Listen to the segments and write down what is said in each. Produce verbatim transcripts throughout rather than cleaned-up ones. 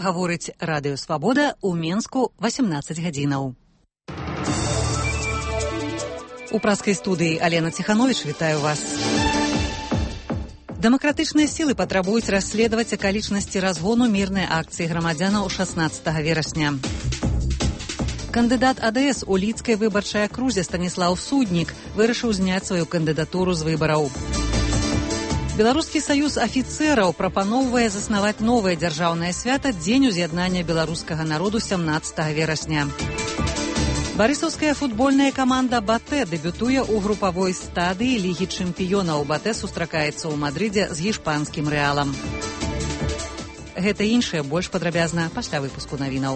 гаворыць Радыё Свабода ў Менску васемнаццаць гадзінаў. У праскай студыі Алена Ціхановіч, вітаю вас. Дэмакратычныя сілы патрабуюць расследаваць акалічнасці разгону мірнай акцыі грамадзянаў шаснаццатага верасня. Кандыдат АДС у лідскай выбарчай акрузе Станіслаў Суднік вырашыў зняць сваю кандыдатуру з выбараў. Беларускі саюз афіцэраў прапаноўвае заснаваць новае дзяржаўнае свята дзень уз'яднання беларускага народу сямнаццатага верасня. Барысаўская футбольная каманда БАТЭ дэбютуе ў групавой стадыі Лігі чэмпіёнаў. БАТЭ сустракаецца ў Мадрыдзе з гішпанскім Рэалам. Гэта і іншае больш падрабязна пасля выпуску навінаў.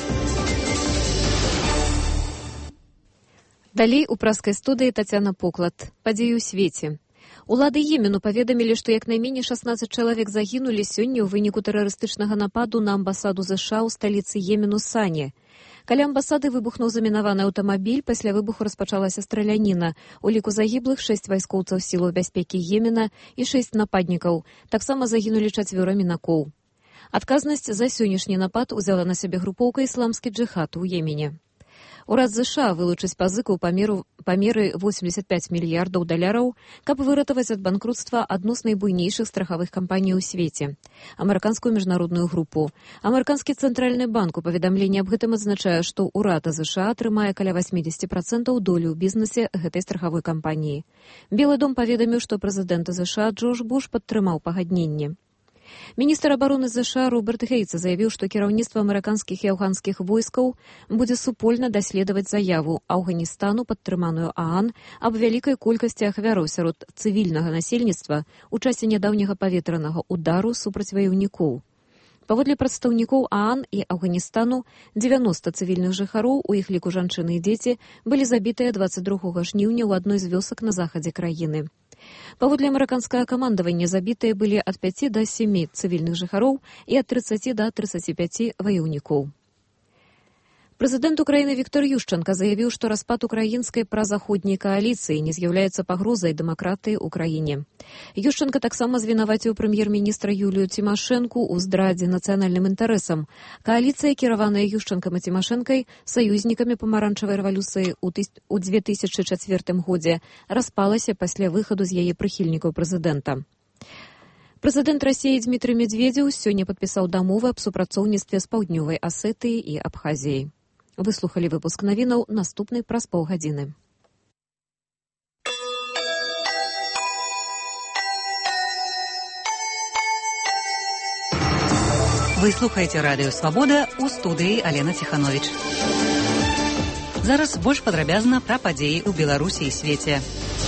Далей у праскай студыі Тацяна Поклад. Падзеі ў свеце. Улады Йемену паведамілі, што як найменей шаснаццаць чалавек загінулі сёння ў выніку тэрарыстычнага нападу на амбасаду ЗША ў сталіцы Йемену Сане. Каля амбасады выбухнуў замінаваны аўтамабіль, пасля выбуху распачалася страляніна. У ліку загіблых шэсць вайскоўцаў сілаў бяспекі Йемена і шэсць нападнікаў. Таксама загінулі чацвёра мінакоў. Адказнасць за сённяшні напад узяла на сябе групоўка «Ісламскі джыхад» у Йемене. Урад ЗША вылучыць пазыку ў памеру, памеры восемьдесят пять мільярдаў даляраў, каб выратаваць ад банкрутства адну з найбуйнейшых страхавых кампаній у свеце – амерыканскую міжнародную групу. Амерыканскі цэнтральны банк у паведамленні аб гэтым адзначае, што ўрад ЗША атрымае каля восемьдесят процентаў долю ў бізнесе гэтай страхавой кампаніі. Белы дом паведаміў, што прэзідэнт ЗША Джордж Буш падтрымаў пагадненне. Міністр абароны ЗША Роберт Гейтс заявіў, што кіраўніцтва амерыканскіх і афганскіх войскаў будзе супольна даследаваць заяву Афганістану, падтрыманую ААН, аб вялікай колькасці ахвяраў сярод цывільнага насельніцтва ў часе нядаўняга паветранага удару супраць ваяўнікоў. Паводле прадстаўнікоў ААН і Афганістану, дзевяноста цывільных жыхароў, у іх ліку жанчыны і дзеці, былі забітыя дваццаць другога жніўня ў адной з вёсак на захадзе краіны. Паводле амерыканскага камандавання забітыя былі ад пяці да сямі цывільных жыхароў і ад трыццаці да трыццаці пяці ваяўнікоў. Прэзідэнт Украіны Віктор Ющанка заявіў, што распад украінскай празаходняй кааліцыі не з'яўляецца пагрозай дэмакратыі ў краіне. Ющанка таксама звінаваціў прэм'ер-міністра Юлію Цімашэнку ў здрадзе нацыянальным інтарэсам. Кааліцыя, кіраваная Ющанкам і Цімашэнкай, саюзнікамі памаранчавай рэвалюцыі ў две тысячы чацвёртым годзе, распалася пасля выхаду з яе прыхільнікаў прэзідэнта. Прэзідэнт Расіі Дмітрый Медведзеў сёння падпісаў дамовы аб супрацоўніцтве з Паўднёвай Асетыяй і Абхазіяй. Выслухалі выпуск навінаў, наступны праз паўгадзіны. Вы слухаеце Радыё Свабода, у студыі Алена Ціхановіч. Зараз больш падрабязна пра падзеі ў Беларусі і свеце.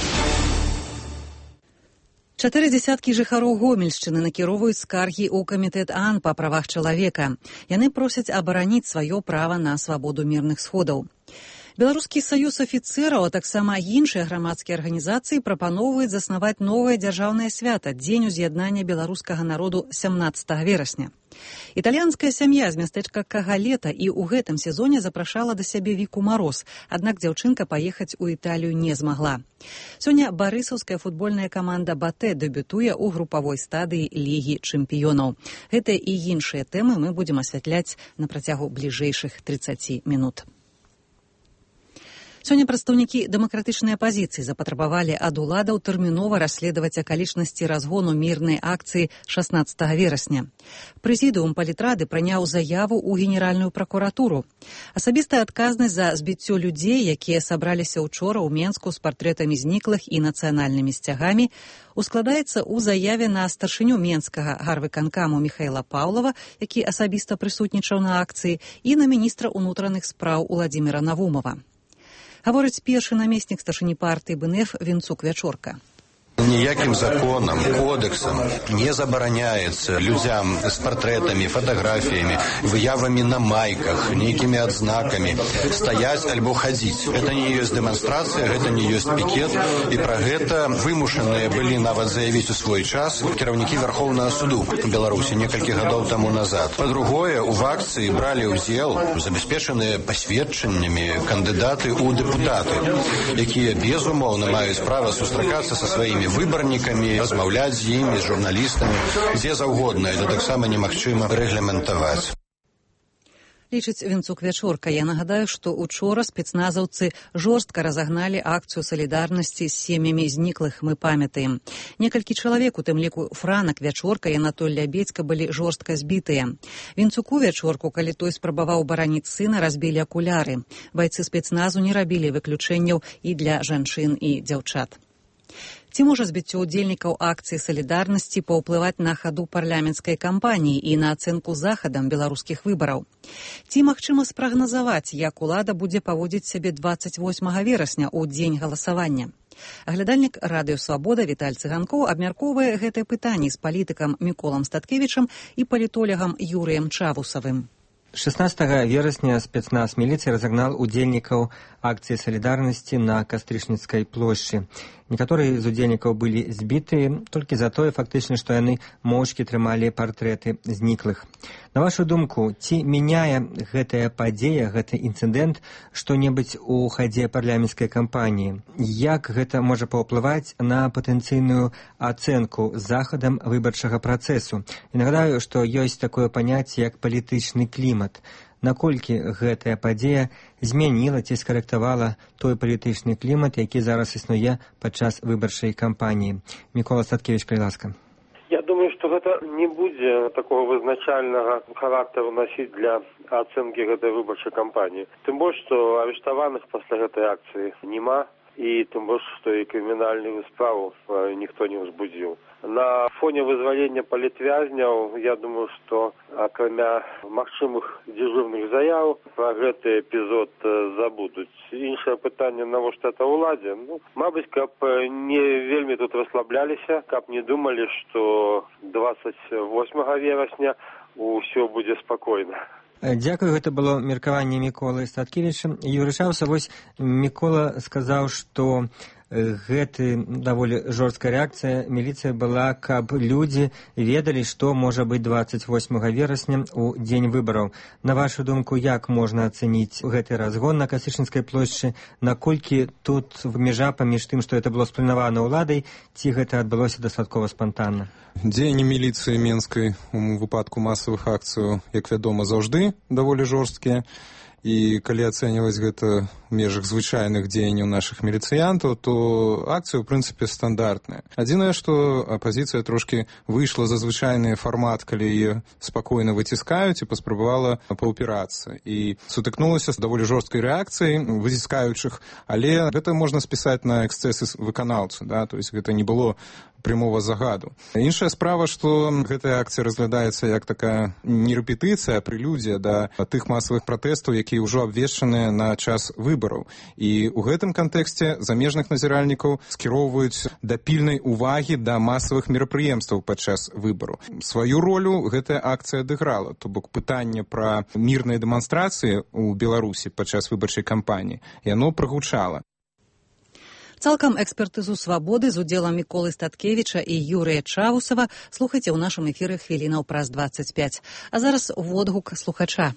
Чатыры дзясяткі жыхароў Гомельшчыны накіроўваюць скаргі ў камітэт ААН па правах чалавека. Яны просяць абараніць сваё права на свабоду мірных сходаў. Беларускі саюз афіцэраў, а таксама іншыя грамадскія арганізацыі прапаноўваюць заснаваць новае дзяржаўнае свята – дзень уз'яднання беларускага народу сямнаццатага верасня. Італьянская сям'я з мястэчка Кагалета і ў гэтым сезоне запрашала да сябе Віку Мароз, аднак дзяўчынка паехаць у Італію не змагла. Сёння барысаўская футбольная каманда БАТЭ дэбютуе ў групавой стадыі Лігі чэмпіёнаў. Гэта і іншыя тэмы мы будзем асвятляць на працягу бліжэйшых трыццаці мінут. Сёння прадстаўнікі дэмакратычнай апазіцыі запатрабавалі ад уладаў тэрмінова расследаваць акалічнасці разгону мірнай акцыі шаснаццатага верасня. Прэзідыум палітрады прыняў заяву ў генеральную пракуратуру. Асабістая адказнасць за збіццё людзей, якія сабраліся ўчора ў Менску з партрэтамі зніклых і нацыянальнымі сцягамі, ускладаецца ў заяве на старшыню Менскага гарвыканкаму Міхаіла Паўлава, які асабіста прысутнічаў на акцыі, і на міністра ўнутраных спраў Уладзіміра Навумова. Гаворыць першы намеснік старшыні партыі БНФ Вінцук Вячорка. Ніякім законам, кодексам не забараняецца людзям з партрэтамі, фатаграфіямі, выявамі на майках, нейкімі адзнакамі стаяць альбо хадзіць. Гэта не ёсць дэманстрацыя, гэта не ёсць пікет, і пра гэта вымушаныя былі нават заявіць у свой час кіраўнікі Вярхоўнага суду Беларусі некалькі гадоў таму назад. Па-другое, у акцыі бралі ўдзел забяспечаныя пасведчаннямі кандыдаты ў дэпутаты, якія безумоўна маюць права сустракацца са сваімі выбарнікамі, размаўляць з імі, з журналістамі, дзе заўгодна, это таксама немагчыма рэгламентаваць. Лічыць Вінцук Вячорка. Я нагадаю, што учора спецназаўцы жорстка разагналі акцыю салідарнасці з сем'ямі зніклых, мы памятаем. Некалькі чалавек, у тым ліку Франак Вячорка і Анатоль Лябедзька, былі жорстка збітыя. Вінцуку Вячорку, калі той спрабаваў бараніць сына, разбілі акуляры. Байцы спецназу не рабілі выключэнняў і для жанчын і дзяўчат. Ці можа збіццё ўдзельнікаў акцыі салідарнасці паўплываць на хаду парламенцкай кампаніі і на ацэнку захадам беларускіх выбараў? Ці магчыма спрагназаваць, як улада будзе паводзіць сябе дваццаць восьмага верасня ў дзень галасавання? Аглядальнік Радыё Свабода Віталь Цыганкоў абмяркоўвае гэтае пытанне з палітыкам Міколам Статкевічам і палітолегам Юрыем Чавусавым. шестнадцатага верасня спецназ міліцыі разагнал удзельнікаў акцыі салідарнасці на Кастрычніцкай плошчы. Некаторыя з удзельнікаў былі збітыя толькі за тое, фактычна, што яны моўчкі трымалі партрэты зніклых. На вашу думку, ці мяняе гэтая падзея, гэты інцыдэнт што-небудзь у хадзе парламенцкай кампаніі? Як гэта можа паўплываць на патэнцыйную ацэнку захадам выбарчага працэсу? І нагадаю, што ёсць такое паняцце, як палітычны клімат. Наколькі гэтая падзея змяніла ці скарэктавала той палітычны клімат, які зараз існуе падчас выбарчай кампаніі? Мікола Статкевіч, калі ласка. Я думаю, што гэта не будзе такого вызначальнага характару насіць для ацэнкі гэтай выбарчай кампаніі. Тым больш, што арыштаваных пасля гэтай акцыі няма, і тым больш, што і крымінальную справу ніхто не ўзбудзіў. На фоне вызвалення палітвязняў, я думаю, што акрамя магчымых дзяжурных заяў пра гэты эпізод забудуць. Іншае пытанне, навошта это ўладзе? Ну, мабыць, каб не вельмі тут расслабляліся, каб не думалі, што дваццаць восьмага верасня ўсё будзе спакойна. Дзякую, гэта было меркаванне Міколы Статкевіча. Юрый Чавусаў, вось Мікола сказаў, што гэты даволі жорсткая рэакцыя міліцыя была, каб людзі ведалі, што можа быць дваццаць восьмага верасня ў дзень выбараў. На вашу думку, як можна ацэніць гэты разгон на Кастрычніцкай плошчы? Наколькі тут межа паміж тым, што это было спланавана ўладай, ці гэта адбылося дастаткова спантанна? Дзеянні міліцыі менскай у выпадку масавых акцыяў, як вядома, заўжды даволі жорсткія. І калі ацэньваць гэта ў межах звычайных дзеянняў нашых міліцыянтаў, то акцыя, ў прынцыпе, стандартная. Адзінае, што апазіцыя трошкі выйшла за звычайны фармат, калі яе спакойна выціскаюць, і паспрабавала паўпірацца. І сутыкнулася з даволі жорсткай рэакцыяй выціскаючых, але гэта можна спісаць на эксцэсы выканаўцы, да? То есть гэта не было прямого загаду. Іншая справа, што гэтая акцыя разглядаецца як такая не рэпетыцыя, а прэлюдзія да тых масавых пратэстаў, якія ўжо абвешчаныя на час выбараў. І ў гэтым кантэксце замежных назіральнікаў скіроўваюць да пільнай увагі да масавых мерапрыемстваў падчас выбару. Сваю ролю гэтая акцыя адыграла, то бок пытанне пра мірныя дэманстрацыі ў Беларусі падчас выбарчай кампаніі, яно прагучала. Цалкам экспертызу «Свабоды» з удзелам Міколы Статкевіча і Юрыя Чавусава слухайце ў нашым эфіры хвілінаў праз дваццаць пяць. А зараз водгук слухача.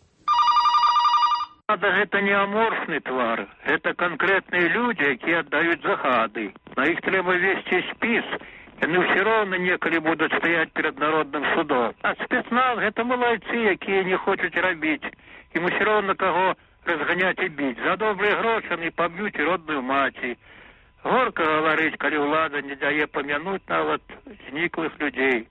Гэта не аморфны твар, гэта канкрэтныя людзі, якія аддаюць загады. На іх трэба весці спіс. Яны ўсё роўна некалі будуць стаяць перад народным судом. А спецназ гэта малайцы, якія не хочуць рабіць. Ім усё роўна каго разганяць і біць. За добрыя грошы яны паб'юць і родную маці. Горка гаварыць, калі ўлада не дае памянуць нават зніклых людзей.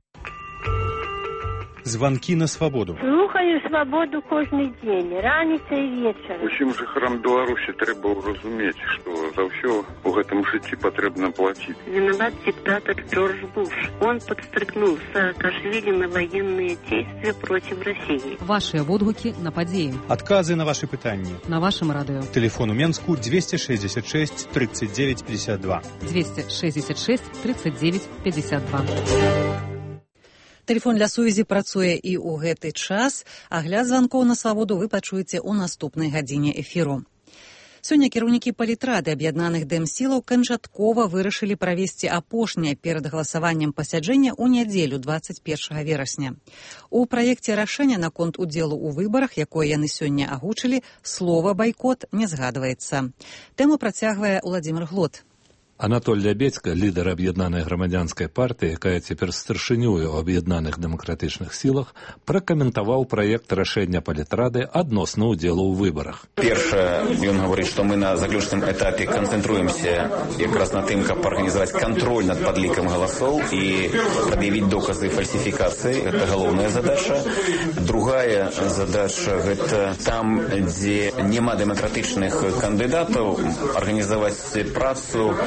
Званкі на свабоду. Слухаю свабоду кожны дзень, раніца і вечар. Усім жыхарам Беларусі трэба разумець, што за ўсё у гэтым жыцці патрэбна плаціць. Виноват диктатор Джордж Буш. Он подстрекнул Саакашвили на военные действия против России. Ваши водгукі на падзеі. Адказы на ваши пытанні. На вашым радыё. Телефон у Менску двести шестьдесят шесть тридцать девять пятьдесят два. двести шестьдесят шесть тридцать девять пятьдесят два. Тэлефон для сувязі працуе і ў гэты час. Агляд званкоў на свабоду вы пачуеце ў наступнай гадзіне эфіру. Сёння кіраўнікі палітрады аб'яднаных дэмсілаў канчаткова вырашылі правесці апошняе перад галасаваннем пасяджэння ў нядзелю дваццаць першага верасня. У праекце рашэння наконт удзелу ў выбарах, якое яны сёння агучылі, слова «байкот» не згадваецца. Тэму працягвае Уладзімир Глот. Анатоль Лябедзька, лідар аб'яднанай грамадзянскай партыі, якая цяпер старшынёю ў аб'яднаных дэмакратычных сілах, пракаментаваў праект рашэння палітрады адносна ўдзелу ў выбарах. Першае, ён гаворыць, што мы на заключным этапе канцэнтруемся якраз на тым, каб арганізаваць кантроль над падлікам галасоў і прад'явіць доказы фальсіфікацыі. Гэта галоўная задача. Другая задача – гэта там, дзе няма дэмакратычных кандыдатаў, арганізаваць працу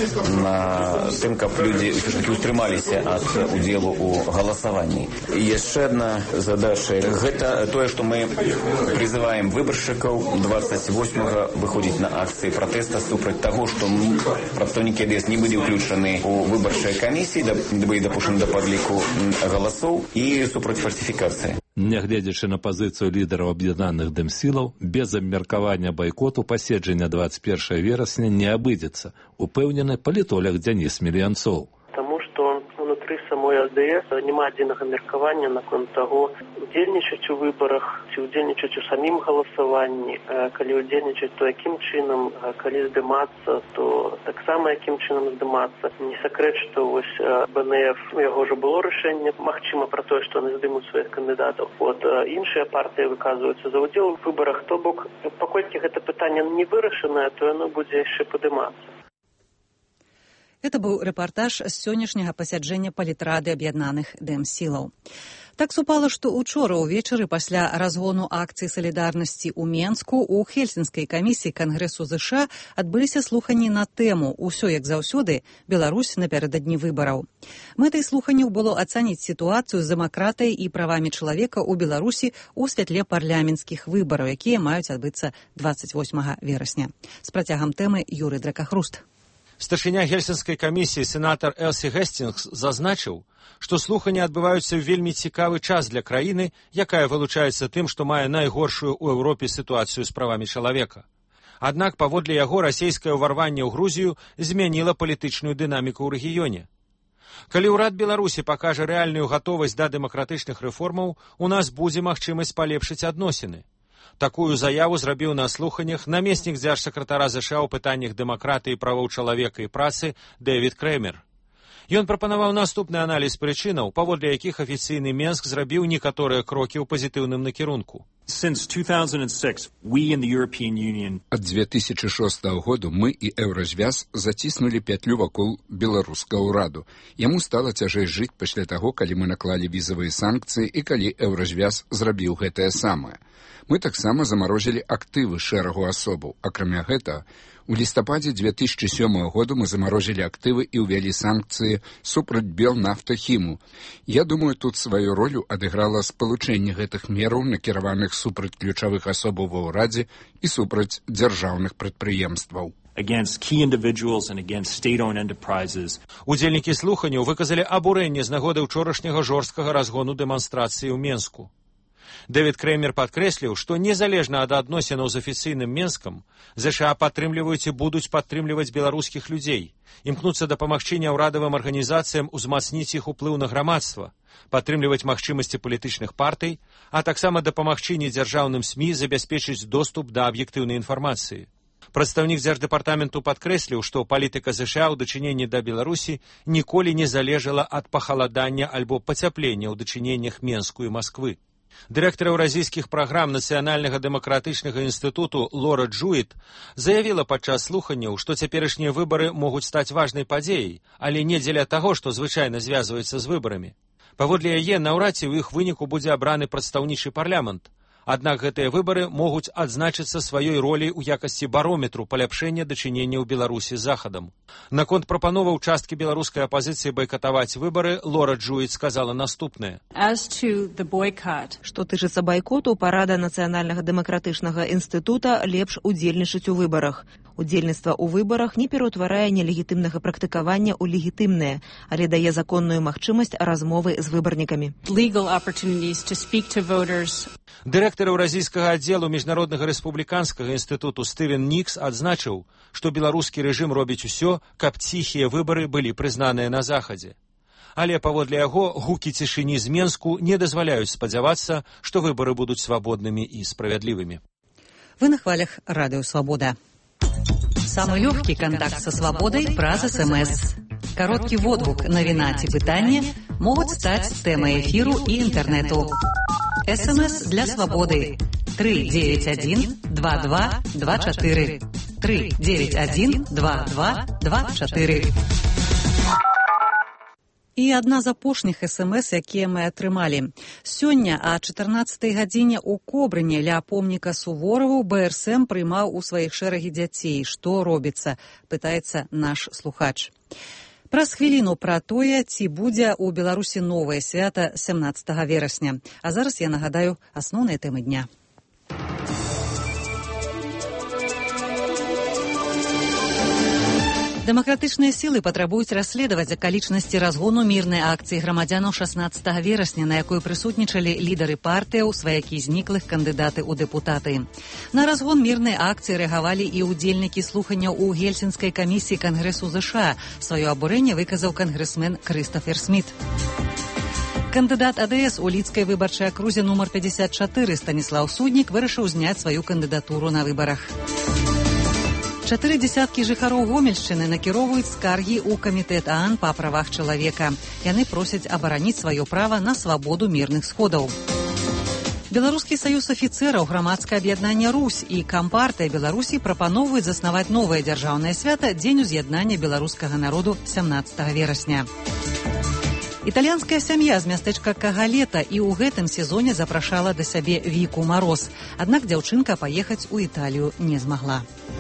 на тым, каб людзі ўсё-такі ўтрымаліся ад удзелу ў галасаванні. І яшчэ адна задача – гэта тое, што мы призываем выбаршчыкаў двадцать восьмага выходзіць на акцыі пратэста супраць таго, што прадстаўнікі АДС не былі ўключаны ў выбарчыя камісіі, былі дапушчаны да падліку галасоў і супраць фальсіфікацыі. Нягледзячы на пазіцыю лідараў аб'яднаных дэмсілаў, без абмеркавання байкоту паседжання двадцать першага верасня не абыдзецца, упэўнены палітолог Дзяніс Мільянцоў. Таму што ўнутры самой АДС няма адзінага меркавання наконт таго, удзельнічаць у выбарах ці удзельнічаць у самім галасаванні. Калі удзельнічаць, то якім чынам, калі здымацца, то таксама якім чынам здымацца. Не сакрэт, што вось БНФ, у яго ўжо было рашэнне, магчыма, пра тое, што яны здымуць сваіх кандыдатаў. От іншыя партыі выказваюцца за ўдзел у выбарах, то бок, паколькі гэта пытанне не вырашанае, то яно будзе яшчэ падымацца. Это быў рэпартаж з сённяшняга пасяджэння палітрады аб'яднаных дэмсілаў. Так супала, што учора ўвечары пасля разгону акцыі салідарнасці ў Менску у Хельсінскай камісіі Кангрэсу ЗША адбыліся слуханні на тэму «Усё як заўсёды. Беларусь напярэдадні выбараў». Мэтай слуханняў было ацаніць сітуацыю з дэмакратыяй і правамі чалавека ў Беларусі ў святле парламенцкіх выбараў, якія маюць адбыцца двадцать восьмага верасня. З працягам тэмы Юрый Дракахруст. Старшыня Хельсінскай камісіі сенатар Элсі Гесцінгс зазначыў, што слуханні адбываюцца ў вельмі цікавы час для краіны, якая вылучаецца тым, што мае найгоршую ў Еўропе сітуацыю з правамі чалавека. Аднак, паводле яго, расійскае ўварванне ў Грузію змяніла палітычную дынаміку ў рэгіёне. Калі ўрад Беларусі пакажа рэальную гатовасць да дэмакратычных рэформаў, у нас будзе магчымасць палепшыць адносіны. Такую заяву зрабіў на слуханнях намеснік дзяржсакратара ЗША ў пытаннях дэмакратыі, правоў чалавека і працы Дэвід Крэмер. Ён прапанаваў наступны аналіз прычынаў, паводле якіх афіцыйны Менск зрабіў некаторыя крокі ў пазітыўным накірунку. Ад две тысячи шостага году мы і Еўразвяз заціснулі пятлю вакол беларускага ўраду. Яму стала цяжэй жыць пасля таго, калі мы наклалі візавыя санкцыі і калі Еўразвяз зрабіў гэтае самае. Мы таксама замарозілі актывы шэрагу асобаў. Акрамя гэтага, у лістападзе две тысячи сёмага году мы замарозілі актывы і ўвялі санкцыі супраць Белнафтахіму. Я думаю, тут сваю ролю адыграла спалучэнне гэтых мераў, накіраваных супраць ключавых асобаў ва ўрадзе і супраць дзяржаўных прадпрыемстваў. Удзельнікі слуханняў выказалі абурэнне з нагоды ўчорашняга жорсткага разгону дэманстрацыі ў Менску. Дэвід Крэмер падкрэсліў, што незалежна ад адносінаў з афіцыйным Менскам, ЗША падтрымліваюць і будуць падтрымліваць беларускіх людзей, імкнуцца дапамагчы няўрадавым арганізацыям узмацніць іх уплыў на грамадства, падтрымліваць магчымасці палітычных партый, а таксама дапамагчы недзяржаўным СМІ забяспечыць доступ да аб'ектыўнай інфармацыі. Прадстаўнік дзярждэпартаменту падкрэсліў, што палітыка ЗША ў дачыненні да Беларусі ніколі не залежала ад пахаладання альбо пацяплення ў дачыненнях Менску і Масквы. Дырэктар еўразійскіх праграм Нацыянальнага дэмакратычнага інстытуту Лора Джуіт заявіла падчас слуханняў, што цяперашнія выбары могуць стаць важнай падзеяй, але не дзеля таго, што звычайна звязваецца з выбарамі. Паводле яе, наўрад ці ў іх выніку будзе абраны прадстаўнічы парламент. Аднак гэтыя выбары могуць адзначыцца сваёй ролі ў якасці барометру паляпшэння дачынення ў Беларусі з Захадам. Наконт прапановаў часткі беларускай апазіцыі байкатаваць выбары, Лора Джуіт сказала наступнае. Што тычыцца байкоту, парада Нацыянальнага дэмакратычнага інстытута лепш удзельнічаць у выбарах. Удзельніцтва ў выбарах не пераўтварае нелегітымнага практыкавання ў легітымнае, але дае законную магчымасць размовы з выбарнікамі. Дырэктар еўразійскага аддзелу міжнароднага рэспубліканскага інстытуту Стывен Нікс адзначыў, што беларускі рэжым робіць усё, каб ціхія выбары былі прызнаныя на Захадзе. Але паводле яго гукі цішыні з Менску не дазваляюць спадзявацца, што выбары будуць свабоднымі і справядлівымі. Вы на хвалях радыё «Свабода». Самый легкий контакт со свободой праз СМС. Короткий водгук, навіна ці пытанне могуць стаць тэмай эфіру і інтэрнэту. СМС для свободы. три девять один два два два четыре. три девять один два два два четыре. І адна з апошніх эсэмэс, якія мы атрымалі. Сёння а чатырнаццатай гадзіне ў Кобрыне ля помніка Суворову БРСМ прымаў у сваіх шэрагі дзяцей. Што робіцца? Пытаецца наш слухач. Праз хвіліну пра тое, ці будзе ў Беларусі новае свята сямнаццатага верасня. А зараз я нагадаю асноўныя тэмы дня. Дэмакратычныя сілы патрабуюць расследаваць акалічнасці разгону мірнай акцыі грамадзянаў шаснаццатага верасня, на якой прысутнічалі лідары партыяў, сваякі зніклых, кандыдаты ў дэпутаты. На разгон мірнай акцыі рэагавалі і ўдзельнікі слуханняў у Гельсінскай камісіі Кангрэсу ЗША. Сваё абурэнне выказаў кангрэсмен Крыстафер Сміт. Кандыдат АДС у Лідскай выбарчай акрузе нумар пятьдесят чатыры Станіслаў Суднік вырашыў зняць сваю кандыдатуру на выбарах. Чатыры дзесяткі жыхароў Гомельшчыны накіроўваюць скаргі ў камітэт ААН па правах чалавека. Яны просяць абараніць сваё права на свабоду мірных сходаў. Беларускі саюз афіцэраў, грамадскае аб'яднанне «Русь» і Кампартыя Беларусі прапаноўваюць заснаваць новае дзяржаўнае свята дзень уз'яднання беларускага народу сямнаццатага верасня. Італьянская сям'я з мястэчка Кагалета і ў гэтым сезоне запрашала да сябе Віку Мароз. Аднак дзяўчынка паехаць у Італію не змагла.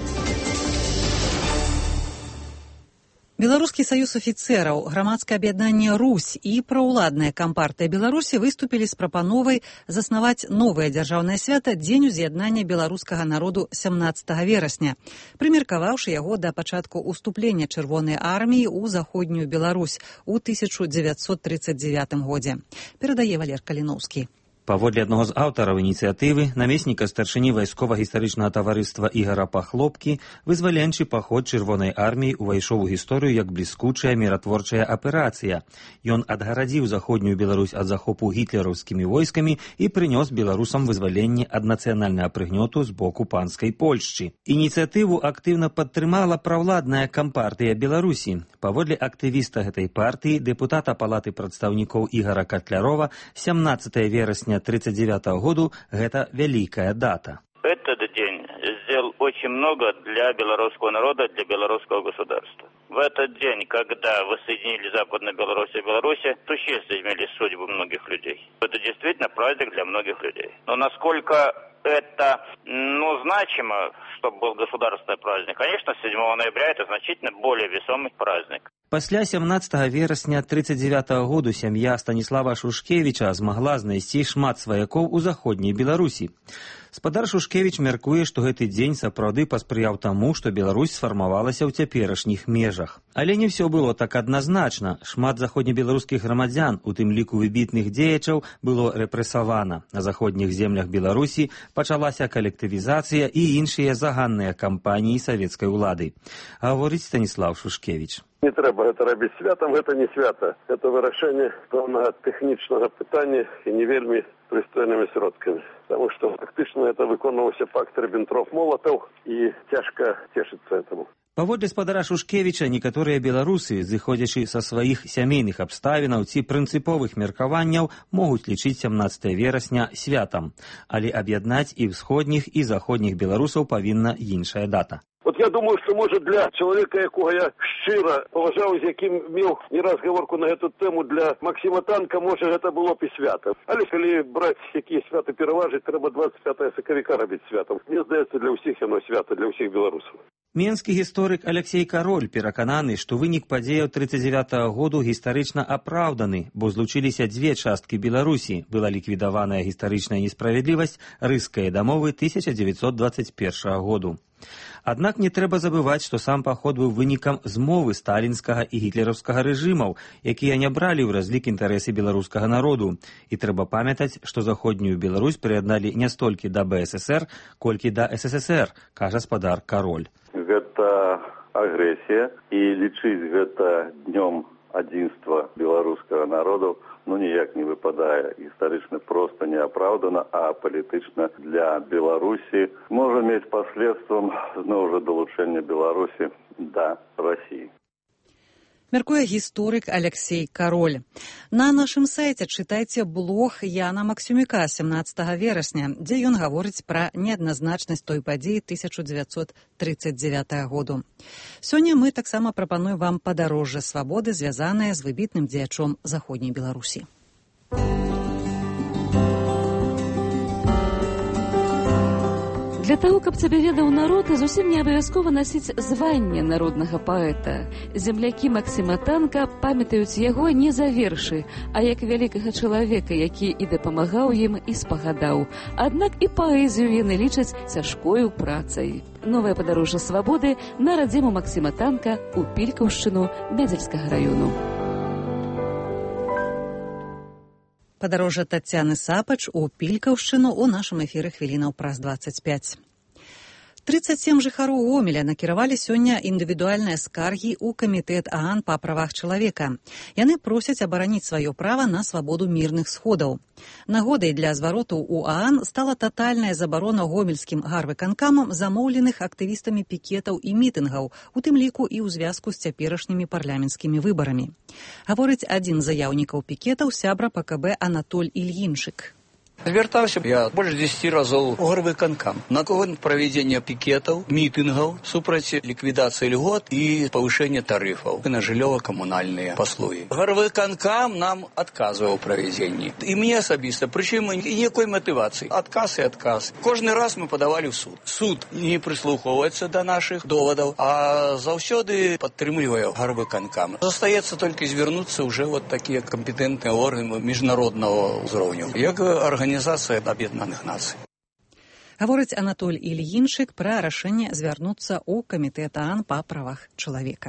Беларускі саюз афіцэраў, грамадскае аб'яднанне «Русь» і праўладная Кампартыя Беларусі выступілі з прапановай заснаваць новае дзяржаўнае свята дзень уз'яднання беларускага народу сямнаццатага верасня, прымеркаваўшы яго да пачатку уступлення Чырвонай арміі ў заходнюю Беларусь у тысяча дзевяцьсот тридцать девятым годзе. Перадае Валер Каліноўскі. Паводле аднаго з аўтараў ініцыятывы, намесніка старшыні вайскова-гістарычнага таварыства Ігара Пахлопкі, вызваленчы паход Чырвонай арміі увайшоў у гісторыю як бліскучая міратворчая аперацыя. Ён адгарадзіў заходнюю Беларусь ад захопу гітлераўскімі войскамі і прынёс беларусам вызваленне ад нацыянальнага прыгнёту з боку панскай Польшчы. Ініцыятыву актыўна падтрымала праўладная Кампартыя Беларусі. Паводле актывіста гэтай партыі, дэпутата Палаты прадстаўнікоў Ігара Катлярова, сямнаццатага верасня тридцать девятого году – это великая дата. Этот день сделал очень много для белорусского народа, для белорусского государства. В этот день, когда воссоединили Западную Беларусь и Беларусь, существенно изменились судьбы многих людей. Это действительно праздник для многих людей. Но насколько это, ну, значимо, чтобы был государственный праздник? Конечно, седьмого ноября это значительно более весомый праздник. Пасля сямнаццатага верасня тридцать девятого году сям'я Станіслава Шушкевіча змагла знайсці шмат сваякоў у заходняй Беларусі. Спадар Шушкевіч мяркуе, што гэты дзень сапраўды паспрыяў таму, што Беларусь сфармавалася ў цяперашніх межах. Але не ўсё было так адназначна. Шмат заходнебеларускіх грамадзян, у тым ліку выбітных дзеячаў, было рэпрэсавана. На заходніх землях Беларусі пачалася калектывізацыя і іншыя заганныя кампаніі савецкай улады. Гаворыць Станіслав Шушкевіч. Не трэба гэта рабіць святам, гэта не свята. Это вырашэнне пэўнага тэхнічнага пытання і не вельмі прыстойнымі сродкамі. Таму што фактычна это выконваўся пакт Ріббентроп-Молатаў і цяжка цешыцца этому. Паводле спадара Шушкевіча, некаторыя беларусы, зыходзячы са сваіх сямейных абставінаў ці прынцыповых меркаванняў, могуць лічыць сямнаццатага верасня святам. Але аб'яднаць і ўсходніх, і заходніх беларусаў павінна іншая дата. Вот я думаю, что, может, для человека, якого я щиро поважав, з яким мав не раз гаворку на эту тему, для Максима Танка, може, это було б і свято. Але коли брати які свято переважить, треба двадцять п'ятого сакавіка робити святом. Мені здається, для усіх воно свято, для усіх білорусів. Менскі гісторык Алексей Кароль перакананы, што вынік падзеяў тридцать девятого году гістарычна апраўданы, бо злучыліся дзве часткі Беларусі. Была ліквідаваная гістарычная несправядлівасць рыскай дамовы тысяча девятьсот двадцать первого году. Аднак не трэба забываць, што сам паход быў вынікам змовы сталінскага і гітлераўскага рэжымаў, якія не бралі ў разлік інтарэсы беларускага народу. І трэба памятаць, што заходнюю Беларусь прыядналі не столькі да БССР, колькі да СССР, кажа спадар Кароль. Гэта агрэсія, і лічыць гэта днём адзінства беларускага народу ну ніяк не выпадае. Гістарычна проста не апраўдана, а палітычна для Беларусі можа мець паследствам зноў жа далучэння Беларусі да Расіі. Мяркуе гісторык Алексей Кароль. На нашым сайце чытайце блог Яна Максюміка сямнаццатага верасня, дзе ён гаворыць пра неадназначнасць той падзеі тысяча дзевяцьсот трыццаць дзевятага году. Сёння мы таксама прапануем вам падарожжа свабоды, звязанае з выбітным дзеячом заходняй Беларусі. Для таго, каб цябе ведаў народ, зусім не абавязкова насіць званне народнага паэта. Землякі Максіма Танка памятаюць яго не за вершы, а як вялікага чалавека, які і дапамагаў ім, і спагадаў. Аднак і паэзію яны лічаць цяжкою працай. Новае падарожжа свабоды на радзіму Максіма Танка ў Пількаўшчыну Бядзельскага раёну. Падарожжа Тацяны Сапач у Пількаўшчыну ў нашым эфіры хвілінаў праз дваццаць пяць. трыццаць сем жыхароў Гомеля накіравалі сёння індывідуальныя скаргі ў камітэт ААН па правах чалавека. Яны просяць абараніць сваё права на свабоду мірных сходаў. Нагодай для звароту ў ААН стала татальная забарона гомельскім гарвыканкамам замоўленых актывістамі пікетаў і мітынгаў, у тым ліку і ў звязку з цяперашнімі парламенцкімі выбарамі. Гаворыць адзін з заяўнікаў пікетаў, сябра ПКБ Анатоль Ільінчык. Звяртаўся я больш дзесяці разоў у гарвыканкам наконт правядзення пікетаў, мітынгаў супраць ліквідацыі льгот і павышэння тарыфаў на жыллёва-камунальныя паслугі. Гарвыканкам нам адказваў у правядзенні. І мне асабіста, прычым і ніякой матывацыі. Адказ і адказ. Кожны раз мы падавалі ў суд. Суд не прыслухоўваецца да нашых довадаў, а заўсёды падтрымлівае гарвыканкам. Застаецца толькі звярнуцца ўжо вот такія кампетэнтныя органы міжнароднага ўзроўню, як арганізацыя Арганізацыя Аб'яднаных Нацый. Гаворыць Анатоль Ільінчык пра рашэнне звярнуцца ў камітэт ААН па правах чалавека.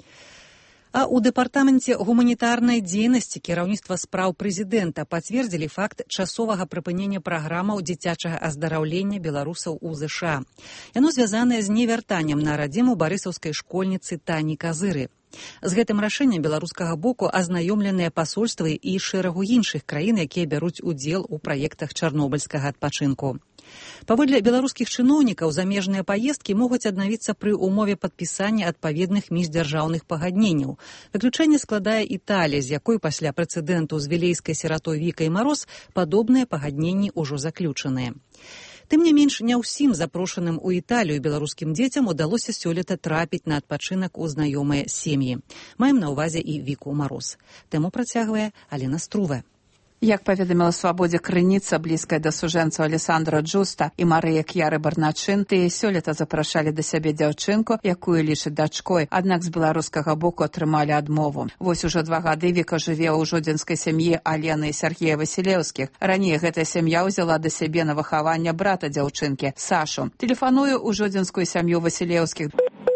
А ў дэпартаменце гуманітарнай дзейнасці кіраўніцтва спраў прэзідэнта пацвердзілі факт часовага прыпынення праграмаў дзіцячага аздараўлення беларусаў у ЗША. Яно звязанае з невяртаннем на радзіму барысаўскай школьніцы Тані Казыры. З гэтым рашэннем беларускага боку азнаёмленыя пасольствы і шэрагу іншых краін, якія бяруць удзел у праектах чарнобыльскага адпачынку. Паводле беларускіх чыноўнікаў, замежныя паездкі могуць аднавіцца пры ўмове падпісання адпаведных міждзяржаўных пагадненняў. Выключэнне складае Італія, з якой пасля прэцэдэнту з вілейскай сіратой Вікай Мароз падобныя пагадненні ўжо заключаныя. Тым не менш, не ўсім запрошаным у Італію беларускім дзецям удалося сёлета трапіць на адпачынак у знаёмыя сем'і. Маем на ўвазе і Віку Мароз. Тэму працягвае Алена Струве. Як паведаміла «Свабодзе» крыніца, блізкая да сужэнцаў Алесандра Джуста і Марыя К'яры Барначын, тыя сёлета запрашалі да сябе дзяўчынку, якую лічаць дачкой, аднак з беларускага боку атрымалі адмову. Вось ужо два гады Віка жыве ў жодзінскай сям'і Алены і Сергея Васілеўскіх. Раней гэтая сям'я ўзяла да сябе на выхаванне брата дзяўчынкі, Сашу. Тэлефаную ў жодзінскую сям'ю Васілеўскіх.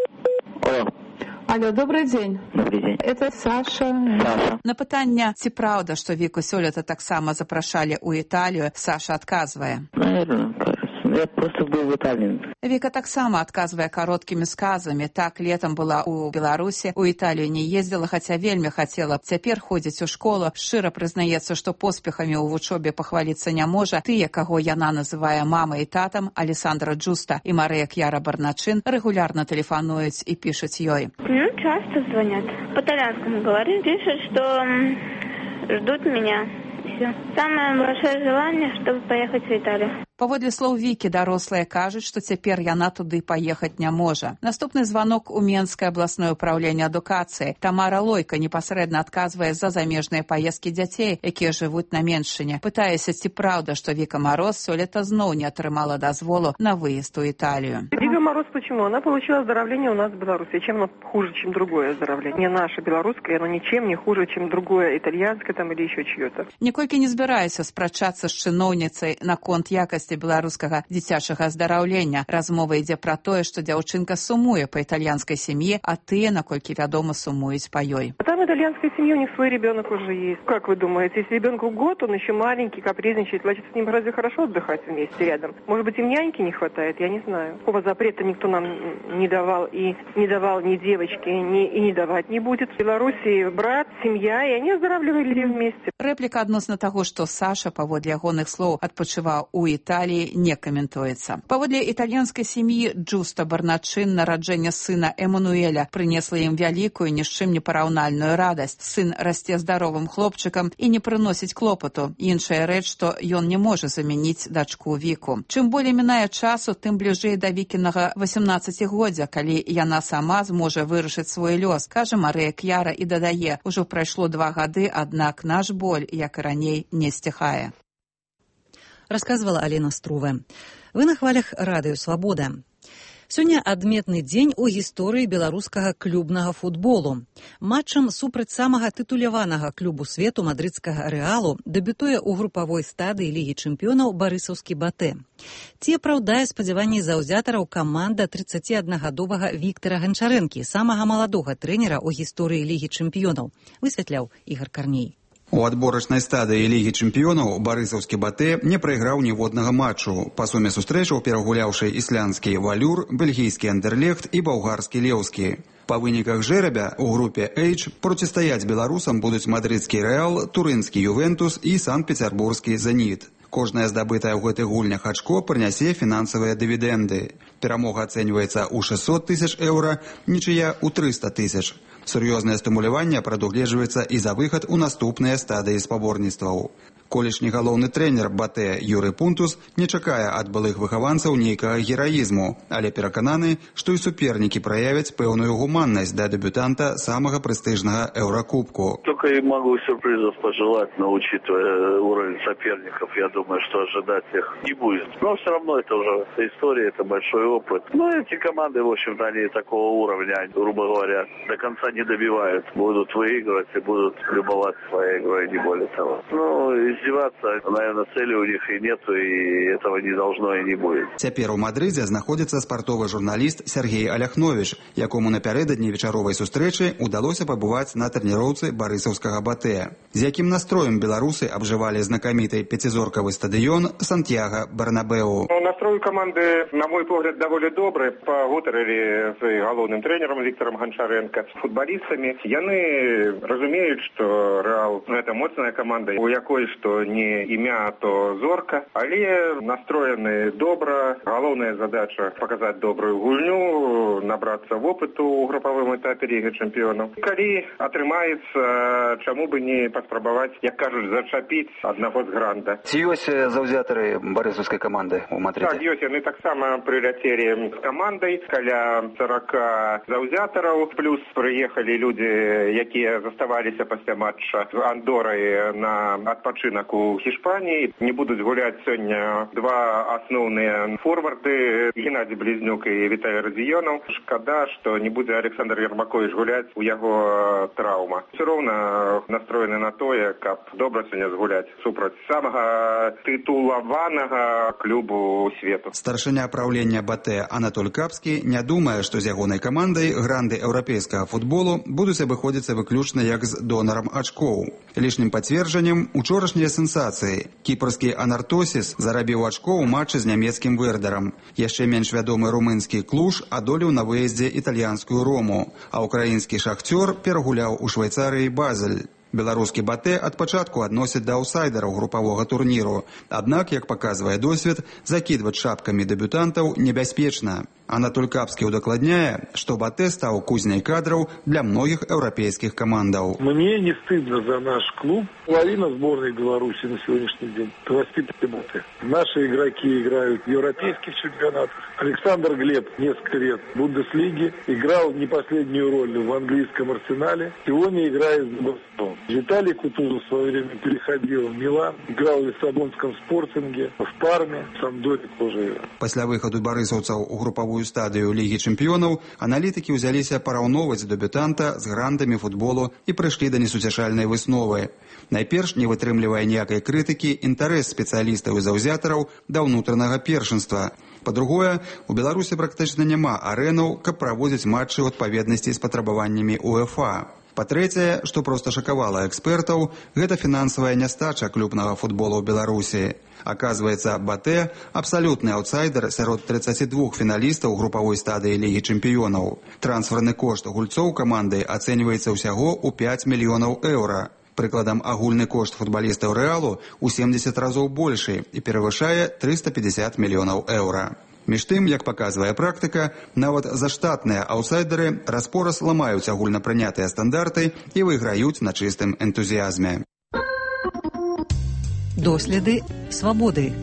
Алло, добрый день. Добрый день. Это Саша. Саша. На пытанне, ці праўда, што Віку сёлета таксама запрашалі ў Італію, Саша адказвае. Наверное, кажется. Я просто был в Италии. Віка таксама адказвае кароткімі сказамі. Так, летом была ў Беларусі, у Італію не ездзіла, хаця вельмі хацела. Цяпер ходзіць у школу. Шчыра прызнаецца, што поспехамі ў вучобе пахваліцца не можа. Тыя, каго яна называе мамай і татам, Алесандра Джуста і Марыя К'яра Барначын, рэгулярна тэлефануюць і пішуць ёй. Ну, часто звонят. По-итальянскому говорят. Пишут, что ждут меня. Все. Самое большое желание, чтобы поехать в Италию. Паводле слоў Вікі, дарослыя кажуць, што цяпер яна туды паехаць не можа. Наступны званок у Менскае абласное ўпраўленне адукацыі. Тамара Лойка непасрэдна адказвае за замежныя паездкі дзяцей, якія жывуць на Меншчыне. Пытаяся, ці праўда, што Віка Мароз сёлета зноў не атрымала дазволу на выезд у Италию. Вика Мароз почему? Она получила оздоровление у нас в Беларуси. Чем оно хуже, чем другое оздоровление? Не наше белорусское, оно ничем не хуже, чем другое итальянское там или еще чье-то. Ніколькі не збіраюся спрачацца з чыноўніцай наконт якасці магчымасці беларускага дзіцячага аздараўлення. Размова ідзе пра тое, што дзяўчынка сумуе па итальянской семье, а тыя, наколькі вядома, сумуюць па ёй. Там итальянская семья, у них свой ребенок уже есть. Как вы думаете, если ребенку год, он еще маленький, капризничает, значит, с ним разве хорошо отдыхать вместе рядом? Может быть, им няньки не хватает, я не знаю. Такого запрета никто нам не давал, и не давал ни девочке, ни, и не давать не будет. В Беларуси брат, семья, и они оздоравливали вместе. Рэпліка адносна таго, што Саша, паводле ягоных слоў, адпачываў у Італіі, не каментуецца. Паводле італьянскай сем'і Джуста Барначын нараджэнне сына Эмануэля прынесла ім вялікую, ні з чым не параўнальную радасць. Сын расце здаровым хлопчыкам і не прыносіць клопату. Іншая рэч, што ён не можа замяніць дачку Віку. Чым болей мінае часу, тым бліжэй да Вікінага восемнаццацігоддзя, калі яна сама зможа вырашыць свой лёс, кажа Марыя К'яра і дадае, ужо прайшло два гады, аднак наш боль, як і раней, не сціхае. Расказвала Алена Струве. Вы на хвалях радыё «Свабода». Сёння адметны дзень у гісторыі беларускага клубнага футболу. Матчам супраць самага тытуляванага клубу свету мадрыдскага «Рэалу» дэбютуе ў групавой стадыі Лігі чэмпіёнаў барысаўскі «Батэ». Ці апраўдае спадзяванні заўзятараў каманда трыццаціаднагадовага Віктара Ганчарэнкі, самага маладога трэнера ў гісторыі Лігі чэмпіёнаў, высвятляў Ігар Карней. У адборачнай стадыі Лігі чэмпіёнаў барысаўскі «Батэ» не прайграў ніводнага матчу. Па суме сустрэчаў перагуляўшы ісландскі «Валюр», бельгійскі «Андерлехт» і балгарскі «Леўскі». Па выніках жэрабя у групе H процістаяць беларусам будуць мадрыдскі «Рэал», турынскі «Ювентус» і санкт-пецярбургскі «Зеніт». Кожнае здабытае ў гэтых гульнях ачко прынясе фінансавыя дывідэнды. Перамога ацэньваецца ў шэсцьсот тысяч еўра, нічыя ў трыста тысяч. Сур'ёзнае стымуляванне прадугледжваецца і за выхад у наступныя стадыі спаборніцтваў. Колішні галоўны трэнер «Батэ» Юры Пунтус не чакае ад былых выхаванцаў нейкага гераізму, але перакананы, што і супернікі праявяць пэўную гуманнасць да дэбютанта самага прэстыжнага еўракубку. Только и могу сюрпризов пожелать, но учитывая уровень соперников, я думаю, что ожидать их не будет. Но все равно это уже история, это большой опыт. Но эти команды, в общем-то, они такого уровня, грубо говоря, до конца не добивают. Будут выигрывать и будут любоваться своей игрой, не более того. Ну, издеваться, наверное, цели у них и нету, и этого не должно и не будет. Цяпер у Мадрыдзе знаходзіцца спартовы журналіст Сергей Аляхновіч, якому напярэдадні вечаровай сустрэчы удалося пабываць на трэніроўцы барысаўскага «Батэ». З якім настроем беларусы абжывалі знакаміты пяцізоркавы стадыён Сантьяго Бернабеу. Настрой команды, на мой погляд, довольно добрый. Пагутарылі з галоўным трэнерам Віктором Ганчаренко, з футболістамі. Яны разумеюць, што «Рэал» – это моцная команда, у якой што не імя, то зорка, але настроены добра. Галоўная задача показаць добрую гульню, набрацца вопыту ў групавым этапе Лігі чэмпіёнаў. Калі атрымаецца, чаму бы не паспрабаваць, як кажуць, зачапіць аднаго з гранда. Ці ёсць заўзятары барысаўскай каманды ў Мадрыдзе? Так, ёсць. Яны таксама прыляцелі з камандай, каля сорока заўзятараў, плюс прыехалі людзі, якія заставаліся пасля матча з Андорай на адпачынак у Гішпаніі. Не будуць гуляць сёння два асноўныя форварды, Геннадий Близнюк і Віталій Радзіёнаў. Шкада, што не будзе Александр Ермакович гуляць, у яго траўма. Все роўна настроены на тое, каб добра сёння згуляць супраць самага тытулаванага клубу свету. Старшыня праўлення «Батэ» Анатоль Капскі не думае, што з ягонай камандай гранды еўрапейскага футболу будуць абыходзіцца выключна як з донарам ачкоў. Лішнім пацверджаннем учорашнія сенсацыі. Кіпрскі «Анартосіс» зарабіў ачко ў матчы з нямецкім «Вердерам». Яшчэ менш вядомы румынскі «Клуж» адолеў на выездзе італьянскую «Рому», а ўкраінскі «Шахцёр» перагуляў у Швейцарыі «Базель». Беларускі «Батэ» ад пачатку адносяць да аўсайдераў групавога турніру. Аднак, як паказвае досвед, закідваць шапкамі дэбютантаў небяспечна. Анатоль Капскі удакладняе, што «Батэ» стаў кузняй кадраў для многіх еўрапейских командаў. Мне не стыдно за наш клуб. Половина сборной Беларуси на сегодняшний день – это воспитанные «Батэ». Наши игроки играют в европейских чемпионатах. Александр Глеб несколько лет в Бундеслиге, играл не последнюю роль в английском «Арсенале». Сегодня играет в Барселоне. Виталий Кутузов в свое время переходил в Милан, играл в Лиссабонском спортинге, в Парме, в Самдоре тоже. Пасля выхаду барысаўцаў у групавую стадыю Лігі чэмпіёнаў аналітыкі ўзяліся параўноўваць дэбютанта з грандамі футболу і прыйшлі да несуцяшальнай высновы. Найперш, не вытрымлівае ніякай крытыкі, інтарэс спецыялістаў і заўзятараў да ўнутранага першынства. Па-другое, у Беларусі практычна няма арэнаў, каб праводзіць матчы ў адпаведнасці з патрабаваннямі УЕФА. Па-трэцяе, што проста шакавала экспертаў, гэта фінансавая нястача клубнага футбола ў Беларусі. Аказваецца, БАТЭ – абсалютны аўтсайдер сярод трыццаці двух фіналістаў групавой стадыі Лігі чэмпіёнаў. Трансферны кошт гульцоў каманды ацэньваецца ўсяго ў пяць мільёнаў еўра. Прыкладам, агульны кошт футбалістаў Рэалу ў семдзесят разоў большы і перавышае трыста пятьдесят мільёнаў еўра. Між тым, як паказвае практыка, нават заштатныя аўтсайдеры раз-пораз ламаюць агульнапрынятыя стандарты і выйграюць на чыстым энтузіязме. Доследы свабоды.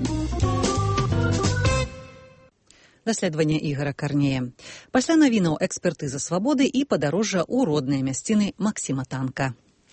Даследаванне Ігара Карнея. Пасля навінаў экспертыза свабоды і падарожжа ў родныя мясціны Максіма Танка.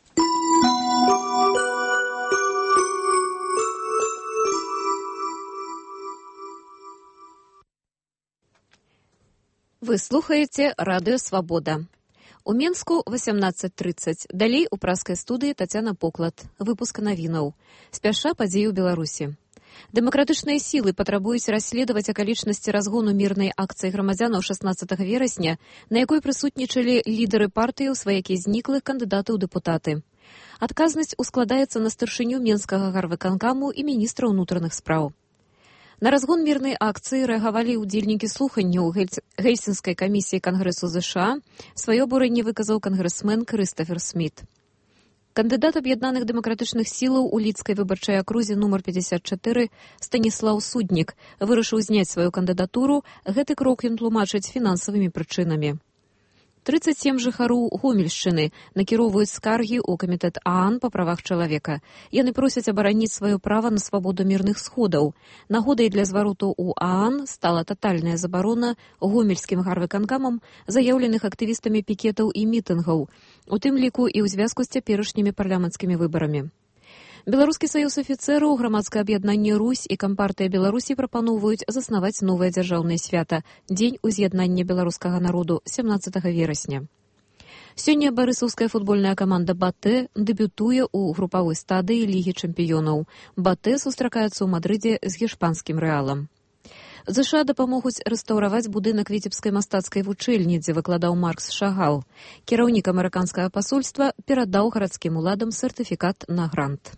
Вы слухаеце радыё «Свабода». У Менску восемнадцать тридцать. Далей у праскай студыі Тацяна Поклад. Выпуск навінаў. Спяша падзеі ў Беларусі. Дэмакратычныя сілы патрабуюць расследаваць акалічнасці разгону мірнай акцыі грамадзянаў шаснаццатага верасня, на якой прысутнічалі лідары партыяў, сваякі зніклых кандыдатаў у дэпутаты. Адказнасць ускладаецца на старшыню Менскага гарвыканкаму і міністра ўнутраных спраў. На разгон мірнай акцыі рэагавалі ўдзельнікі слуханняў Гельсінскай камісіі Кангрэсу ЗША. Сваё абурэнне выказаў кангрэсмен Крыстафер Сміт. Кандыдат аб'яднаных дэмакратычных сілаў у лідскай выбарчай акрузе нумар пятьдесят чатыры Станіслаў Суднік вырашыў зняць сваю кандыдатуру. Гэты крок ён тлумачыць фінансавымі прычынамі. тридцать семь жыхароў Гомельшчыны накіроўваюць скаргі ў камітэт ААН па правах чалавека. Яны просяць абараніць сваё права на свабоду мірных сходаў. Нагодай для звароту ў ААН стала татальная забарона гомельскім гарвыканкамам заяўленых актывістамі пікетаў і мітынгаў, у тым ліку і ў звязку з цяперашнімі парламенцкімі выбарамі. Беларускі саюз афіцэраў, грамадскае аб'яднанне «Русь» і Кампартыя Беларусі прапаноўваюць заснаваць новае дзяржаўнае свята – Дзень уз'яднання беларускага народу сямнаццатага верасня. Сёння барысаўская футбольная каманда «БАТЭ» дэбютуе ў групавой стадыі Лігі чэмпіёнаў. «БАТЭ» сустракаецца ў Мадрыдзе з гішпанскім «Рэалам». ЗША дапамогуць рэстаўраваць будынак віцебскай мастацкай вучэльні, дзе выкладаў Маркс Шагал. Кіраўнік амерыканскага пасольства перадаў гарадскім уладам сертыфікат на грант.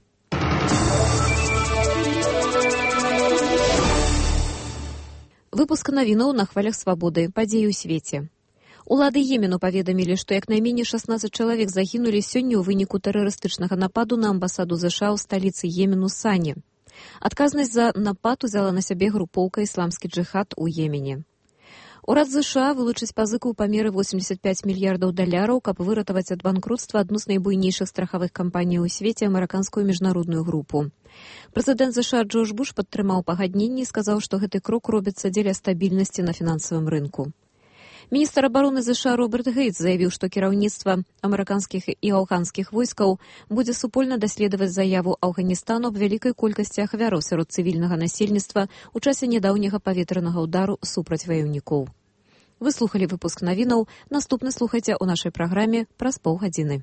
Выпуск навінаў на хвалях свабоды. Падзеі ў свеце. Улады Йемену паведамілі, што як найменей шаснаццаць чалавек загінулі сёння ў выніку тэрарыстычнага нападу на амбасаду ЗША ў сталіцы Йемену Сані. Адказнасць за напад узяла на сябе групоўка «Ісламскі джыхад» у Йемене. Урад ЗША вылучыць пазыку ў памеры восемьдесят пять мільярдаў даляраў, каб выратаваць ад банкрутства адну з найбуйнейшых страхавых кампаній у свеце амерыканскую міжнародную групу. Прэзідэнт ЗША Джордж Буш падтрымаў пагадненне і сказаў, што гэты крок робіцца дзеля стабільнасці на фінансавым рынку. Міністр абароны ЗША Роберт Гейтс заявіў, што кіраўніцтва амерыканскіх і афганскіх войскаў будзе супольна даследаваць заяву Афганістану аб вялікай колькасці ахвяраў сярод цывільнага насельніцтва ў часе нядаўняга паветранага ўдару супраць ваяўнікоў. Вы слухалі выпуск навінаў. Наступны слухайце ў нашай праграме праз паўгадзіны.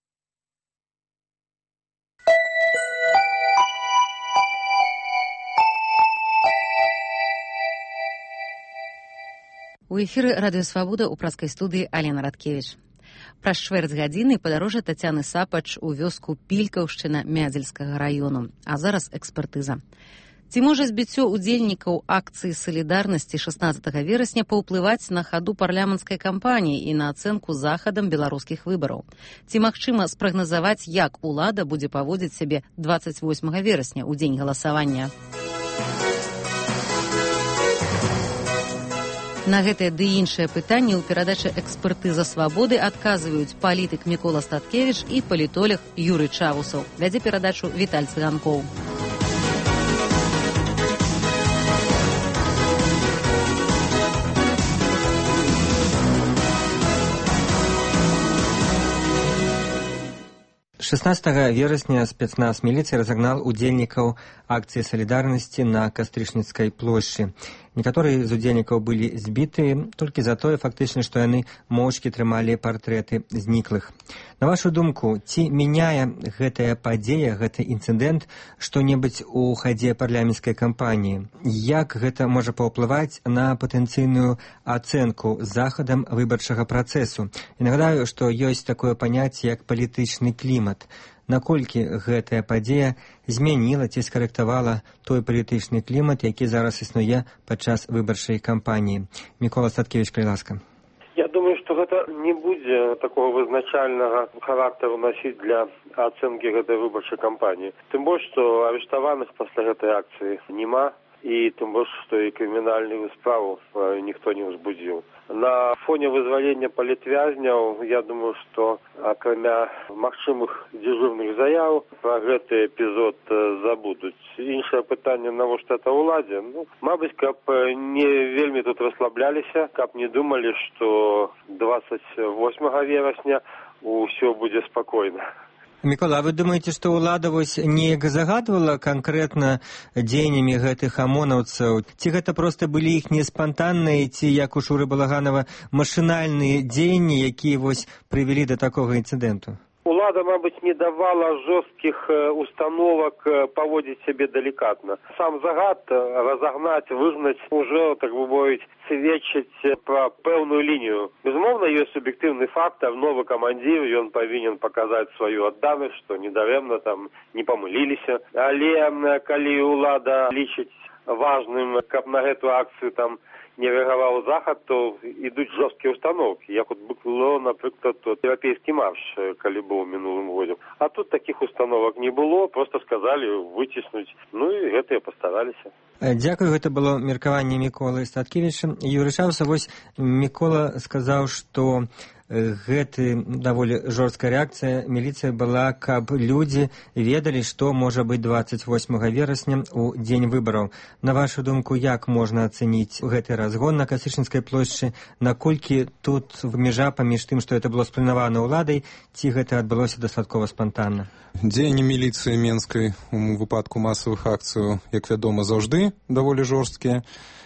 У эфіры радыё «Свабода» ў праскай студыі Алена Радкевіч. Праз чвэрць гадзіны падарожжа Тацяны Сапач у вёску Пількаўшчына Мядзельскага раёну. А зараз экспертыза. Ці можа збіццё ўдзельнікаў акцыі салідарнасці шаснаццатага верасня паўплываць на хаду парламенцкай кампаніі і на ацэнку захадам беларускіх выбараў? Ці магчыма спрагназаваць, як улада будзе паводзіць сябе дваццаць восьмага верасня ў дзень галасавання? На гэтыя ды іншыя пытанні ў перадачы «Экспертыза свабоды» адказваюць палітык Мікола Статкевіч і палітолог Юрый Чавусаў. Вядзе перадачу Віталь Цыганкоў. шестнадцатага верасня спецназ міліцыі разагнал удзельнікаў акцыі салідарнасці на Кастрычніцкай плошчы. Некаторыя з удзельнікаў былі збіты толькі за тое, фактычна, што яны моўчкі трымалі партрэты зніклых. На вашу думку, ці мяняе гэтая падзея, гэты інцыдэнт што-небудзь у хадзе парламенцкай кампаніі? Як гэта можа паўплываць на патэнцыйную ацэнку захадам выбарчага працэсу? І нагадаю, што ёсць такое паняцце, як палітычны клімат. Наколькі гэтая падзея змяніла ці скарэктавала той палітычны клімат, які зараз існуе падчас выбарчай кампаніі? Мікола Статкевіч, калі ласка. Я думаю, што гэта не будзе такого вызначальнага характару насіць для ацэнкі гэтай выбарчай кампаніі. Тым больш, што арыштаваных пасля гэтай акцыі няма, і тым больш, што і крымінальную справу ніхто не ўзбудзіў. На фоне вызвалення палітвязняў, я думаю, што акрамя магчымых дзяжурных заяў пра гэты эпізод забудуць. Іншае пытанне, навошта это ўладзе? Ну, мабыць, каб не вельмі тут расслабляліся, каб не думалі, што двадцать восьмага верасня ўсё будзе спакойна. Мікола, а вы думаеце, што ўлада вось неяк загадвала канкрэтна дзеяннямі гэтых амонаўцаў? Ці гэта проста былі іхнія спантанныя, ці, як у Шуры Балаганова, машынальныя дзеянні, якія вось прывялі да такога інцыдэнту? Улада, мабыць, не давала жорсткіх установак паводзіць сябе далікатна. Сам загад разагнаць, выгнаць ужо, так бы мовіць, сведчыць пра пэўную лінію. Безумоўна, ёсць суб'ектыўны фактар, новы камандзір, ён павінен паказаць сваю адданасць, што недарэмна там не памыліліся. Але калі ўлада лічыць важным, каб на гэту акцыю там не рэагаваў захад, то ідуць жорсткія установкі, як от было, напрыклад, еўрапейскі марш, калі быў у мінулым годзе. А тут такіх установак не было, проста сказалі выціснуць, ну і гэтыя пастараліся. Дзякую, гэта было меркаванне Міколы Статкевіча. Юрый Чаўса, вось Мікола сказаў, што гэты даволі жорсткая рэакцыя міліцыі была, каб людзі ведалі, што можа быць двадцать восьмага верасня у дзень выбараў. На вашу думку, як можна ацэніць гэты разгон на Кастрычніцкай плошчы? Наколькі тут межа паміж тым, што гэта было спланавана ўладай, ці гэта адбылося дастаткова спантанна? Дзеянні міліцыі менскай у выпадку масавых акцый, як вядома, заўжды даволі жорсткія.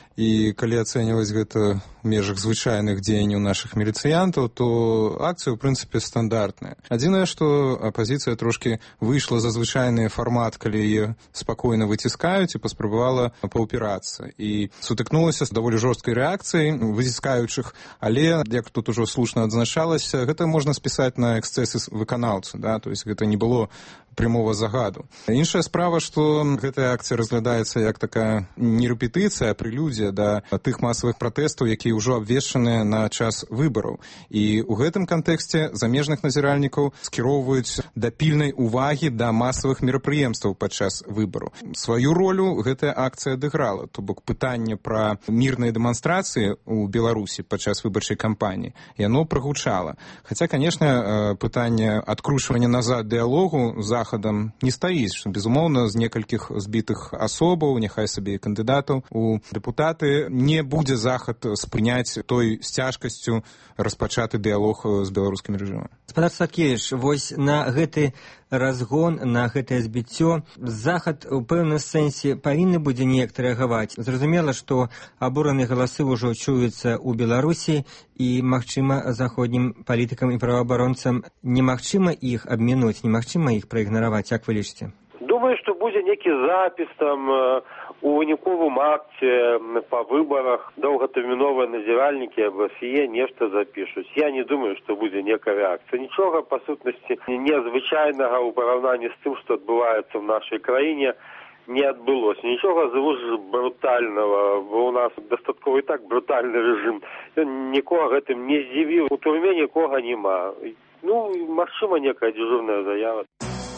І калі ацэньваць гэта ў межах звычайных дзеянняў нашых міліцыянтаў, то акцыя, ў прынцыпе, стандартная. Адзінае, што апазіцыя трошкі выйшла за звычайны фармат, калі яе спакойна выціскаюць, і паспрабавала паўпірацца. І сутыкнулася з даволі жорсткай рэакцыяй выціскаючых, але, як тут ужо слушна адзначалася, гэта можна спісаць на эксцэсы выканаўцы, да? То есть гэта не было прямого загаду. Іншая справа, што гэтая акцыя разглядаецца як такая не рэпетыцыя, а прэлюдзія да тых масавых пратэстаў, якія ўжо абвешчаныя на час выбараў. І ў гэтым кантэксце замежных назіральнікаў скіроўваюць да пільнай увагі да масавых мерапрыемстваў падчас выбару. Сваю ролю гэтая акцыя адыграла, то бок пытанне пра мірныя дэманстрацыі ў Беларусі падчас выбарчай кампаніі, яно прагучала. Хаця, канешне, пытанне адкручвання назад дыялогу за захадам не стаіць, што, безумоўна, з некалькіх збітых асобаў, няхай сабе і кандыдатаў у дэпутаты, не будзе захад спыняць той з цяжкасцю распачаты дыялог з беларускім рэжымам. Гаспадар Статкевіч, вось на гэты разгон, на гэтае збіццё захад у пэўным сэнсе павінны будзе неяк рэагаваць. Зразумела, што абураныя галасы ўжо чуюцца ў Беларусі, і, магчыма, заходнім палітыкам і праваабаронцам немагчыма іх абмінуць, немагчыма іх праігнараваць, як вы лічыце? Думаю, што будзе нейкі запіс там у выніковым акце па выбарах, доўгатэрміновыя назіральнікі або сіе нешта запішуць. Я не думаю, што будзе некая рэакцыя. Нічога, па сутнасці, незвычайнага ў параўнанні з тым, што адбываецца в нашай краіне, не адбылося. Нічога звыш брутальнага, бо у нас дастаткова і так брутальны рэжым. Ён нікога гэтым не здзівіў. У турме нікога няма. Ну, магчыма, некая дзяжурная заява.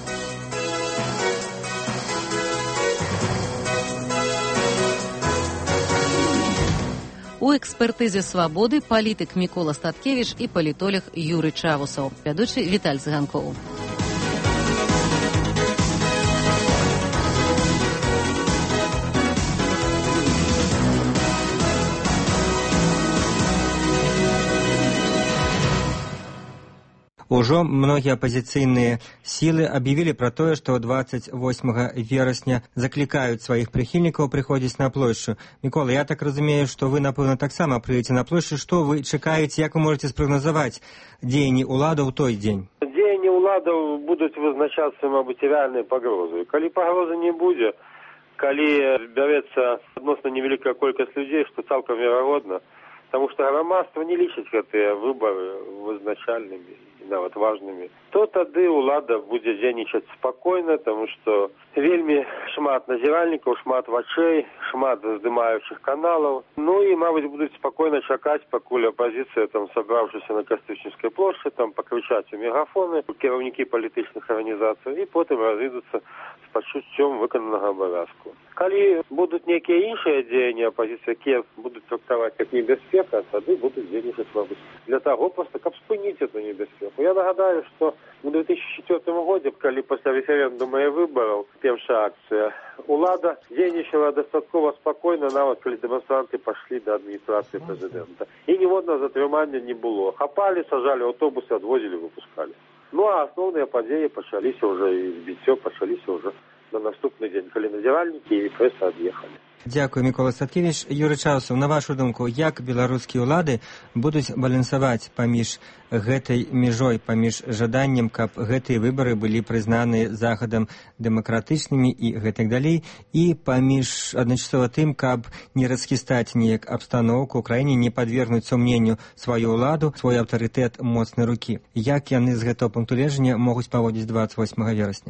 У экспертызе «Свабоды» палітык Мікола Статкевіч і палітолог Юрый Чавусаў. Вядучы Віталь Цыганкоў. У Ужо многія апазіцыйныя сілы аб'явілі пра тое, што двадцать восьмага верасня заклікаюць сваіх прыхільнікаў прыходзіць на плошчу. Мікола, я так разумею, што вы, напэўна, таксама прыйдзеце на плошчу. Што вы чакаеце, як вы можаце спрагназаваць дзеянні ўладаў той дзень? Дзеянні ўладаў будуць вызначацца, мабыць, рэальнай пагрозай. Калі пагрозы не будзе, калі збярэцца адносна невялікая колькасць людзей, што цалкам верагодна, таму што грамадства не лічыць гэтыя выбары вызначальнымі і нават важнымі, то тады ўлада будзе дзейнічаць спакойна, таму што вельмі шмат назіральнікаў, шмат вачэй, шмат здымаючых каналаў. Ну і, мабыць, будуць спакойна чакаць, пакуль апазіцыя, там, сабраўшыся на Кастрычніцкай плошчы, там, пакрычаць у мегафоны кіраўнікі палітычных арганізацый і потым разыдуцца з пачуццём выкананага абавязку. Калі будуць нейкія іншыя дзеянні апазіцыі, якія будуць трактаваць як небяспека, тады будуць дзейнічаць, мабыць, для таго проста, каб спыніць эту небяспеку. Я нагадаю, што у две тысячи четвёртым годзе, калі пасля рэферэндума і выбараў, першая акцыя, улада дзейнічала дастаткова спакойна, нават калі дэманстранты пайшлі да адміністрацыі прэзідэнта. І ніводнага затрымання не было. Хапалі, сажалі аўтобусы, адвозілі, выпускалі. Ну а асноўныя падзеі пачаліся ўжо, і збіццё пачаліся ўжо на наступны дзень, калі назіральнікі і прэса ад'ехалі. Дзякую, Мікола Садкевіч. Юрый Чаўсаў, на вашу думку, як беларускія ўлады будуць балансаваць паміж гэтай мяжой, паміж жаданнем, каб гэтыя выбары былі прызнаны захадам дэмакратычнымі і гэтак далей, і паміж адначасова тым, каб не расхістаць неяк абстаноўку ў краіне, не падвергнуць сумненню сваю ўладу, свой аўтарытэт моцнай рукі. Як яны з гэтага пункту гледжання могуць паводзіць двадцать восьмага верасня?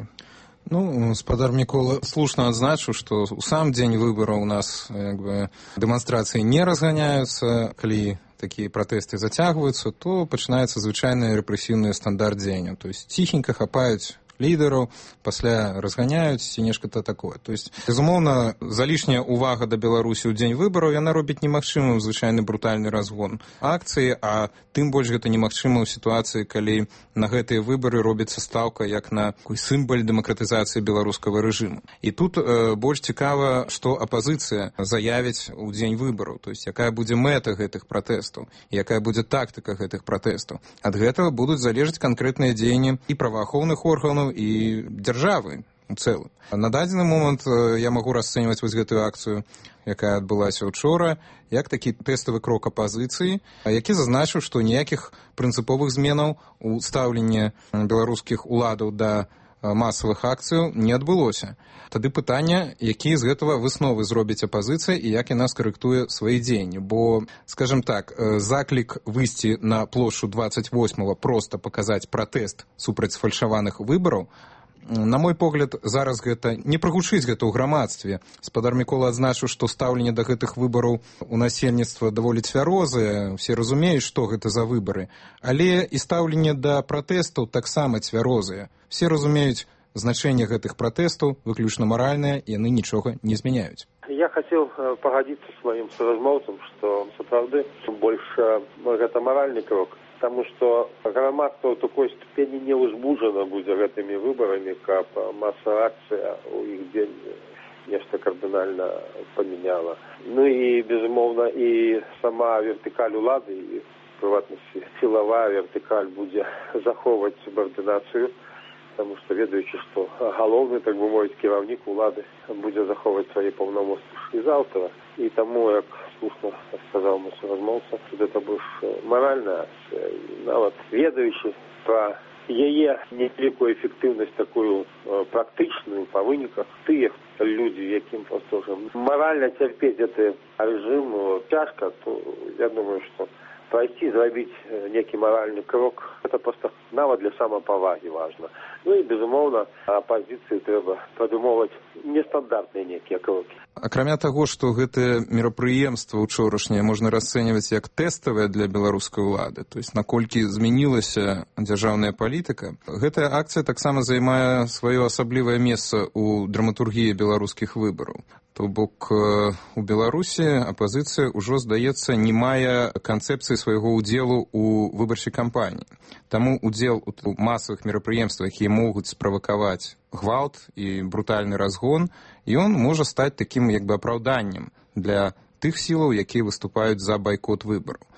Ну, спадар Мікола слушна адзначыў, што ў сам дзень выбараў у нас як бы дэманстрацыі не разганяюцца. Калі такія пратэсты зацягваюцца, то пачынаецца звычайны рэпрэсіўны стандарт дзеяння. То есть ціхенька хапаюць лідараў, пасля разганяюць ці нешта такое. То есть, безумоўна, залішняя увага да Беларусі ў дзень выбараў, яна робіць немагчымым звычайны брутальны разгон акцыі, а тым больш гэта немагчыма ў сітуацыі, калі на гэтыя выбары робіцца стаўка як на такой сімбаль дэмакратызацыі беларускага рэжыму. І тут э, больш цікава, што апазіцыя заявіць у дзень выбараў, то есть якая будзе мэта гэтых пратэстаў, якая будзе тактыка гэтых пратэстаў. Ад гэтага будуць залежаць канкрэтныя дзеянні і праваахоўных органаў, і дзяржавы у цэлым. На дадзены момант я магу расцэньваць вось гэтую акцыю, якая адбылася учора, як такі тэставы крок апазіцыі, які зазначыў, што ніякіх прынцыповых зменаў у стаўленні беларускіх уладаў да масавых акцыяў не адбылося. Тады пытанне, якія з гэтага высновы зробіць апазіцыя і як яна скарэктуе свае дзеянні. Бо, скажем так, заклік выйсці на плошчу двадцать восьмага проста паказаць пратэст супраць фальшаваных выбараў, на мой погляд, зараз гэта не прагучыць гэта ў грамадстве. Спадар Мікола адзначыў, што стаўленне да гэтых выбараў у насельніцтва даволі цвярозае, усе разумеюць, што гэта за выбары, але і стаўленне да пратэстаў таксама цвярозае. Все разумеюць значэнне гэтых пратэстаў, выключна маральнае, яны нічога не змяняюць. Я хотел погодиться с моим соразмовцем, что сапраўды больш гэта маральны крок, потому что грамадство ў такой ступені не ўзбуджана будзе гэтымі выбарамі, каб масавая акцыя у іх дзень нешта кардынальна памяняла. Ну і, безумоўна, і сама вертыкаль улады, і в прыватнасці сілавая вертыкаль будзе захоўваць субардынацыю, потому что ведаючы, што галоўны, так бы мовіць, кіраўнік улады будзе захоўваць свае паўнамоцтвы і заўтра. І таму, як слушна сказаў мой суразмоўца, што гэта больш маральная акцыя. Нават ведаючы пра яе невялікую эфектыўнасць такую практычную па выніках, тыя людзі, якім проста ўжо маральна цярпець гэты рэжым цяжка, то я думаю, што пройти, зрабіць некі маральны крок, это просто нават для самапавагі важна. Ну і, безумоўна, апазіцыі трэба прыдумоўваць нестандартныя некія крокі. Акрамя таго, што гэтае мерапрыемства учорашняе можна расцэньваць як тэставае для беларускай улады, то есть наколькі змянілася дзяржаўная палітыка, гэтая акцыя таксама займае сваё асаблівае месца ў драматургіі беларускіх выбараў. То бок у Беларусі апазіцыя ўжо, здаецца, не мае канцэпцыі свайго ўдзелу ў выбарчай кампаніі. Таму ўдзел у масавых мерапрыемствах, якія могуць справакаваць гвалт і брутальны разгон, ён можа стаць такім як бы апраўданнем для тых сілаў, якія выступаюць за байкот выбараў.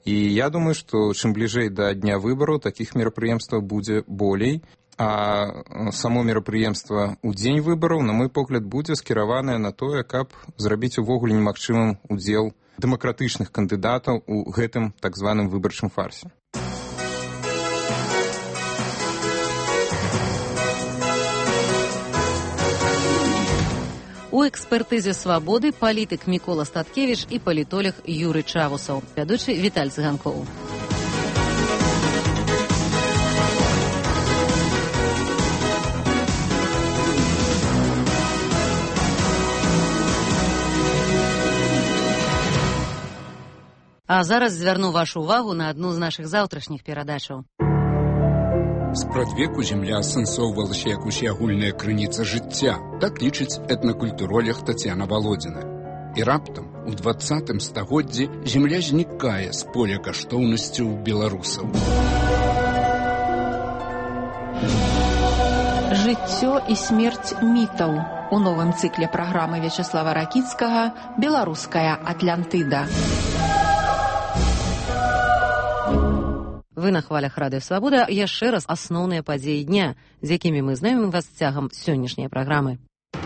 І я думаю, што чым бліжэй да дня выбараў, такіх мерапрыемстваў будзе болей. А само мерапрыемства ў дзень выбараў, на мой погляд, будзе скіраванае на тое, каб зрабіць увогуле немагчымым удзел дэмакратычных кандыдатаў у гэтым так званым выбарчым фарсе. У экспертызе «Свабоды» палітык Мікола Статкевіч і палітолог Юрый Чавусаў. Вядучы Віталь Цыганкоў. А зараз звярну вашу увагу на адну з нашых заўтрашніх перадачаў. Спрадвеку зямля асэнсоўвалася як усеагульная крыніца жыцця, так лічыць этнакультуролог Тацяна Валодзіна. І раптам у двадцатым стагоддзі зямля знікае з поля каштоўнасцяў беларусаў. Жыццё і смерць мітаў у новым цыкле праграмы Вячеслава Ракіцкага «Беларуская Атлантыда». Вы на хвалях радыё «Свабода». Яшчэ раз асноўныя падзеі дня, з якімі мы знаёмім вас цягам сённяшняй праграмы.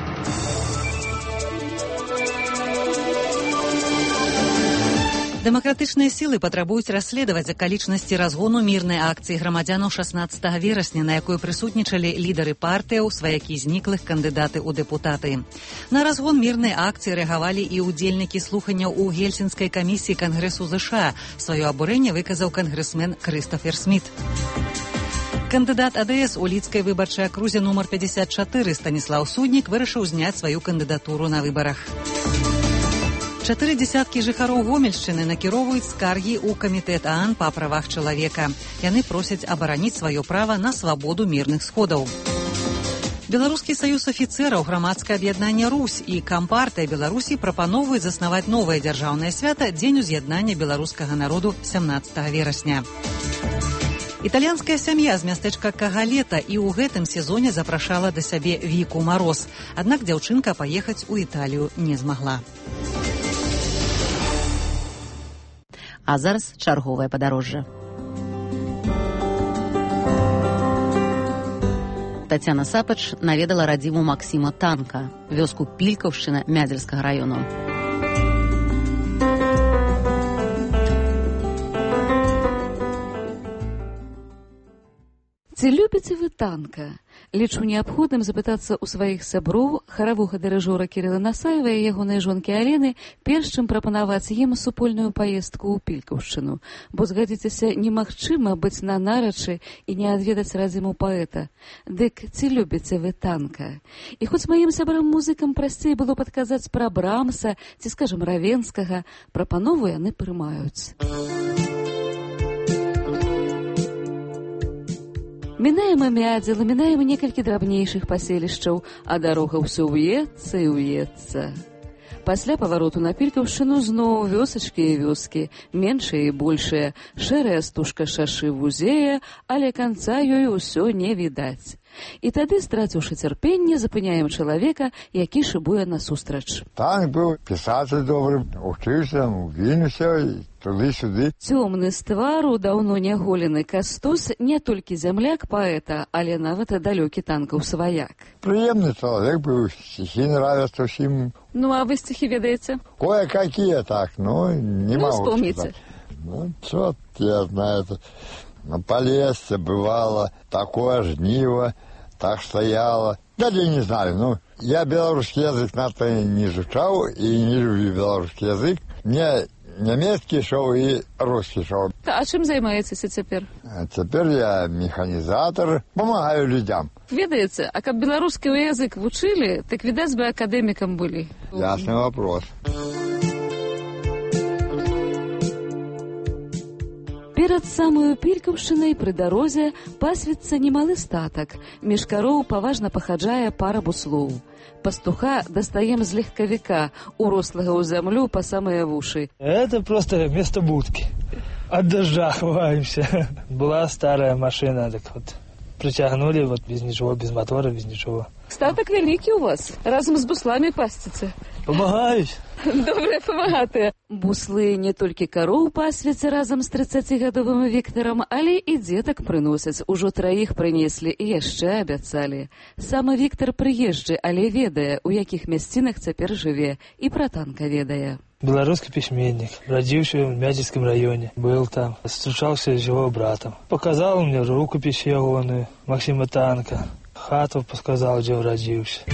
Дэмакратычныя сілы патрабуюць расследаваць акалічнасці разгону мірнай акцыі грамадзянаў шаснаццатага верасня, на якой прысутнічалі лідары партыяў, сваякі зніклых, кандыдаты ў дэпутаты. На разгон мірнай акцыі рэагавалі і ўдзельнікі слуханняў у Гельсінскай камісіі Кангрэсу ЗША. Сваё абурэнне выказаў кангрэсмен Крыстафер Сміт. Кандыдат АДС у лідскай выбарчай акрузе нумар пятьдесят чатыры Станіслаў Суднік вырашыў зняць сваю кандыдатуру на выбарах. Чатыры дзесяткі жыхароў Гомельшчыны накіроўваюць скаргі ў камітэт ААН па правах чалавека. Яны просяць абараніць сваё права на свабоду мірных сходаў. Беларускі саюз афіцэраў, грамадскае аб'яднанне «Русь» і Кампартыя Беларусі прапаноўваюць заснаваць новае дзяржаўнае свята дзень уз'яднання беларускага народу сямнаццатага верасня. Італьянская сям'я з мястэчка Кагалета і ў гэтым сезоне запрашала да сябе Віку Мароз. Аднак дзяўчынка паехаць у Італію не змагла. А зараз чарговае падарожжа. Тацяна Сапач наведала радзіму Максіма Танка, вёску Пількаўшчына Мядзельскага раёну. Ці любіце вы танка? Лічу неабходным запытацца ў сваіх сяброў, харавога дырыжора Кірыла Насаева і ягонай жонкі Алены, перш чым прапанаваць ім супольную паездку ў Пількаўшчыну, бо, згадзіцеся, немагчыма быць на нарачы і не адведаць радзіму паэта. Дык ці любіце вы танка? І хоць маім сябрам-музыкам прасцей было падказаць пра Брамса ці, скажам, Равенскага, прапанову яны прымаюць. Мінаем і Мядзел, мінаем некалькі драбнейшых паселішчаў, а дарога ўсё ўецца і ўецца. Пасля павароту на Пількаўшчыну зноў вёсачкі і вёскі, меншыя і большыя, шэрая стужка шашы вузее, але канца ёй усё не відаць. І тады, страціўшы цярпенне, запыняем чалавека, які шыбуе насустрач. Танк быў пісатель добры, учыўся, вінуўся туды-сюды. Цёмны з твару, даўно няголены Кастус не толькі зямляк паэта, але нават далёкі танкаў сваяк. Прыемны чалавек быў, стихі нравятся ўсім. Ну, а вы стихі ведаеце? Кое-какие так, но не ну, могу. Ну, вспомните. Ну, чё я знаю, это... На Полесье бывало такое жниво, так стояло. Да я не знаю, ну, я белорусский язык на-то не изучал и не люблю белорусский язык. Мне немецкий шоу и русский шоу. А чым займаецеся цяпер? А цяпер я механизатор, помогаю людям. Ведаеце, а каб беларускі язык вучылі, так, відаць бы, акадэмікам былі. Ясный вопрос. Перад самую Пількаўшчынай пры дарозе пасвіцца немалы статак. Між кароў паважна пахаджае пара буслоў. Пастуха дастаем з легкавіка, урослага ў зямлю па самыя вушы. Это просто место будки. От дождя ховаемся. Была старая машина, так вот притягнули, вот без ничего, без мотора, без ничего. Статок вялікі у вас, разом з буслами пасціце. Памагаюць. Добре, памагатыя. Буслы не толькі кароў пасвяць разам з трыццацігадовым Віктарам, але і дзетак прыносяць. Ужо траіх прынеслі і яшчэ абяцалі. Самы Віктар прыезджы, але ведае, у якіх мясцінах цяпер жыве, і пра танка ведае. Беларускі пісьменнік, радзіўся ў Мяцельскім раёне, был там, зустрічаўся з яго братам. Паказаў мне рукапіс ягоную, Максіма Танка, хату паказаў, дзе радзіўся.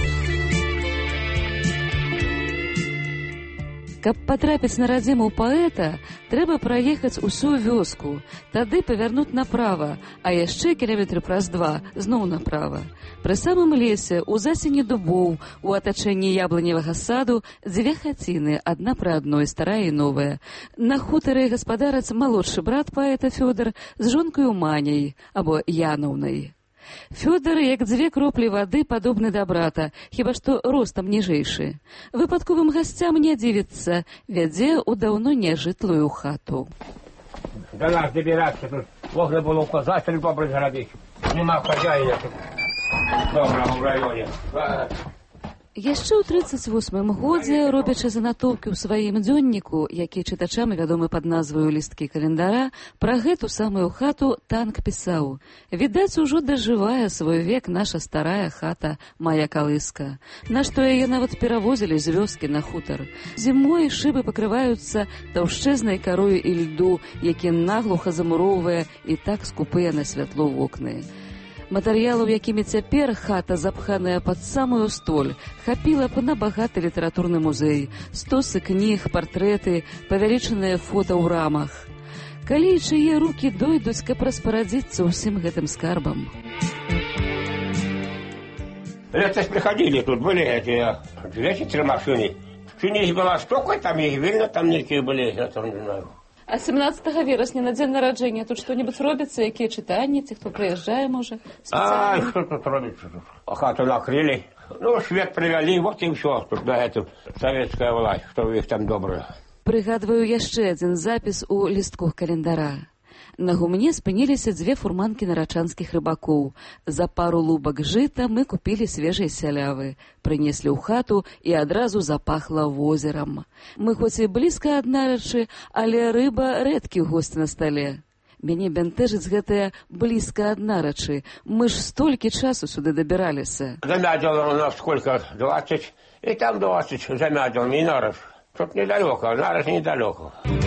Каб патрапіць на радзіму паэта, трэба праехаць усю вёску, тады павярнуць направа, а яшчэ кіламетры праз два зноў направа. Пры самым лесе, у засені дубоў, у атачэнні яблыневага саду, дзве хаціны, адна пры адной, старая і новая. На хутары гаспадарац малодшы брат паэта Фёдар з жонкаю Маняй, або Янаўнай. Фёдар, як дзве кроплі вады, падобны да брата, хіба што ростам ніжэйшы. Выпадковым гасцям не дзівіцца, вядзе ў даўно няжытлую хату. Да нас добирацца тут можна было указаць добры зрабіць. Нема хазяіна тут добрага ў раёне. Яшчэ ў трыццаць восьмым годзе, робячы занатоўкі ў сваім дзённіку, які чытачам вядомы пад назваю «Лісткі календара», пра гэту самую хату Танк пісаў. Відаць, ужо дажывае свой век наша старая хата, мая калыска. На што яе нават перавозілі з вёскі на хутар. Зімой шыбы пакрываюцца таўшчэзнай карою і льду, які наглуха замуроўвае і так скупыя на святло вокны. Матэрыялаў, якімі цяпер хата, запханая пад самую столь, хапіла б на багаты літаратурны музей, стосы кніг, партрэты, павялічаныя фота ў рамах. Калі і чые рукі дойдуць, каб распарадзіцца ўсім гэтым скарбам? Летось приходили, тут были эти две-три машины. Чинись была столько, там их видно, там некие были, я там не знаю. А семнадцатага верасня на дзень нараджэння тут што-небудзь робіцца, якія чытанні, ці хто прыязджае, можа? А, что тут робіцца? Хату накрыли. Ну, свет привели, вот и все. Тут на эту советская власть, что у них там доброе. Прыгадваю яшчэ адзін запіс у лістках календара. На гумне спыніліся дзве фурманкі нарачанскіх рыбакоў. За пару лубак жыта мы купілі свежай сялявы. Прынеслі ў хату і адразу запахла возерам. Мы хоць і блізка ад нарачы, але рыба рэдкі госць на стале. Мяне бянтэжыць гэтая блізка ад нарачы. Мы ж столькі часу сюды дабіраліся. Замядзел у нас сколько? двадцать. И там двадцать замядзел, не нараш. Тут недалеко, нараш недалеко.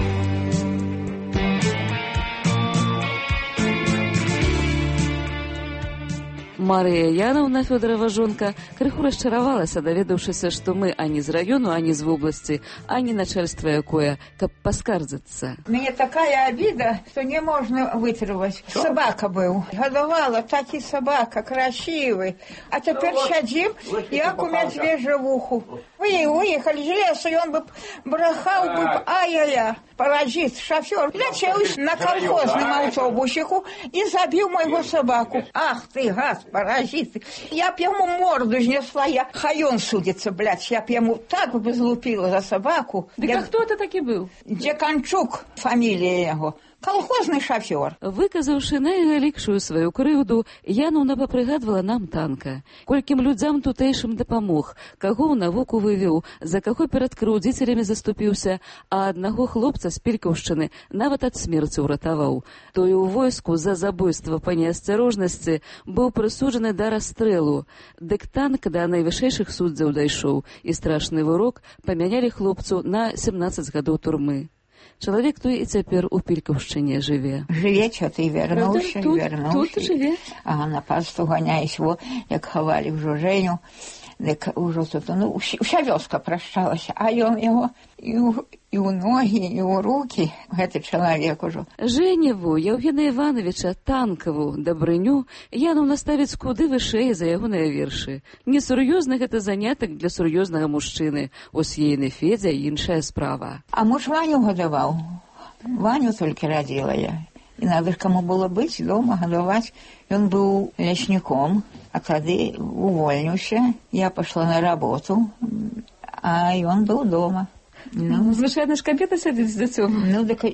Марыя Янаўна, Фёдорова жонка, крыху расчаравалася, даведаўшыся, што мы ані з раёну, ані з вобласці, ані начальства якое, каб паскардзіцца. Мне такая обида, что не можно вытрывать. Собака был. Годовала таки собака, красивый. А теперь сядим, як у медвежьевуху. Вы уехали из леса, и он бы брахал бы, ай-яй-яй, паразит, шофер. Летел на колхозном автобусику и забил моего собаку. Ах ты, гад, паразит. Я б ему морду снесла, я хай он судится, блядь. Я б ему так бы злупила за собаку. Да я... кто это таки был? Деканчук, фамилия его. Колхозный шофер. Выказаўшы найвялікшую сваю крыўду, Янаўна папрыгадвала нам Танка. Колькім людзям тутэйшым дапамог, каго ў навуку вывеў, за каго перад крыўдзіцелямі заступіўся, а аднаго хлопца з Пількаўшчыны нават ад смерці ўратаваў. Той у войску за забойства па неасцярожнасці быў прысуджаны да расстрэлу. Дык Танк да найвышэйшых суддзяў дайшоў, і страшны вырок памянялі хлопцу на семнадцаць гадоў турмы. Чалавек той і цяпер у Пількаўшчыне жыве. Жыве, что ты вернуўся, тут, вернуўся. Тут жыве. Ага, на пасту ганяюсь, во, як хавалі ўжо Жэню, дык ужо тут, ну, уся вёска прашчалася, а ён яго і ў, і ў ногі, і ў рукі, гэты чалавек ужо. Жэневу, Яўгена Івановича, Танкаву, Дабрыню, Янаўна ставіць куды вышэй за ягоныя вершы. Несур'ёзны гэта занятак для сур'ёзнага мужчыны. Осейны Федзя і іншая справа. А муж Ваню гадаваў. Ваню толькі радзіла я. І надо ж каму было быць дома, гадаваць. Ён быў лясніком, а тады увольніўся. Я пашла на работу, а ён быў дома. Ну, звычайна ж кабета сядзіць з дзіцём. Ну, дык... А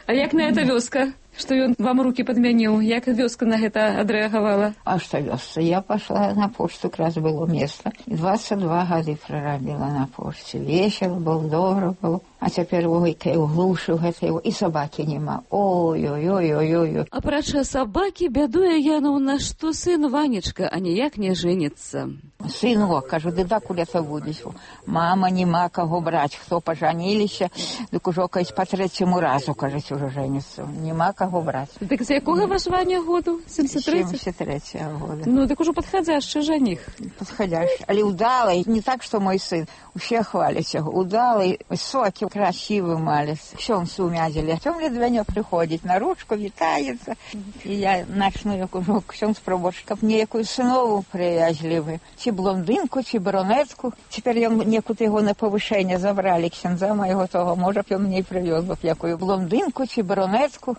А як на гэта вёска? Што ён вам рукі падмяніў? Як вёска на гэта адрэагавала? А што вёска? Я пашла на почту, как раз было место. двадцать два гады прарабіла на почце. Весела было, добра было. А цяпер войкай углушу гэта его. І сабакі няма. Ой-ой-ой-ой-ой. Апрача сабакі бядуе Яновна, што сын Ванечка, а ніяк не женіцца. Сынок, кажу, ды да куля ты будзеш? Мама, нема каго браць. Хто пажаніліся, дык ужо каюсь па трэцяму разу, кажуць, ужо женіцца. Нема каго браць. Дык з якога ваш Ваня году? семьдесят третьего? семьдесят третьего года. Ну, дык ужо падхадзяшчы жаніх. Падхадзяшчы. Але ўдалы, не так, што мой сын. Усе хваляць яго. Удалы, сокі красивы малец. Ксёнцы умядзілі. А цём ледвянё прыходзіць на ручку, вітаецца. І я начну, як ужо ксёнц пробочы, каб неякую сынову прыязлівы. Ці блондынку, ці брунетку. Цяпер ён некуды яго на павышэнне забралі ксяндза майго того. Можа б ён мне і прывёз бы якую блондынку ці брунетку.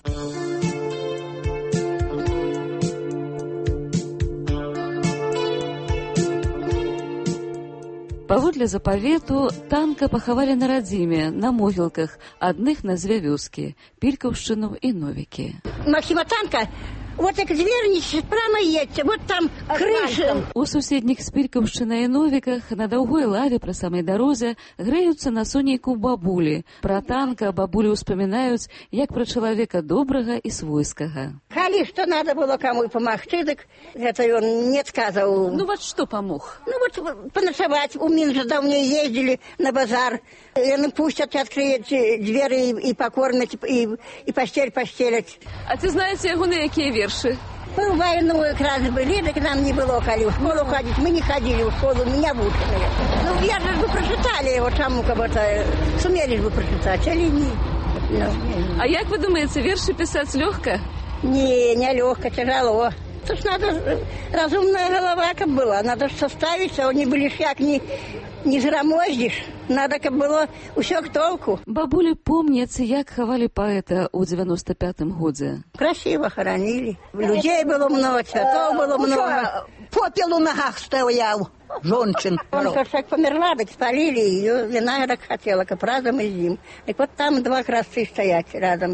Паводле запавету танка пахавалі на радзіме, на могілках, адных на дзве вёскі – Пількаўшчыну і Новікі. Максима Танка, вот як звернись, прямо едьте, вот там крыша. У суседніх з Пількаўшчынай і Новіках на даўгой лаве пры самай дарозе грэюцца на сонейку бабулі. Пра танка бабулі ўспамінаюць, як пра чалавека добрага і свойскага. Калі што надо было каму памагчы, дык гэта ён не сказаў. Ну вот што памог? Ну вот паночаваць. У Мінжа даўней ездзілі на базар. Яны пусцяць, адкрыюць дзверы і пакормяць, і, і пасцель пасцеляць. А ці знаеце яго на якія вершы? Мы в войну якраз былі, так нам не было калі ў школу хадзіць. Мы не хадзілі ў школу, не вучаныя. Ну я ж бы прачыталі яго, чаму каб это сумелі ж бы прачытаць, але не. No. А як вы думаете, верши писать легко? Не, не легко, тяжело. Тут надо разумная голова, как была. Надо составиться, а не были як не, не зрамоздишь. Надо, как было усё к толку. Бабули помнят, як хавали поэта у девяносто пятом году. Красиво хоронили. Людей было много, цветов было много. Попел у ногах стоял. Женщин. Он как померла, так спалили ее. Вина так хотела, как разом и зим. И вот там два красцы стоять рядом.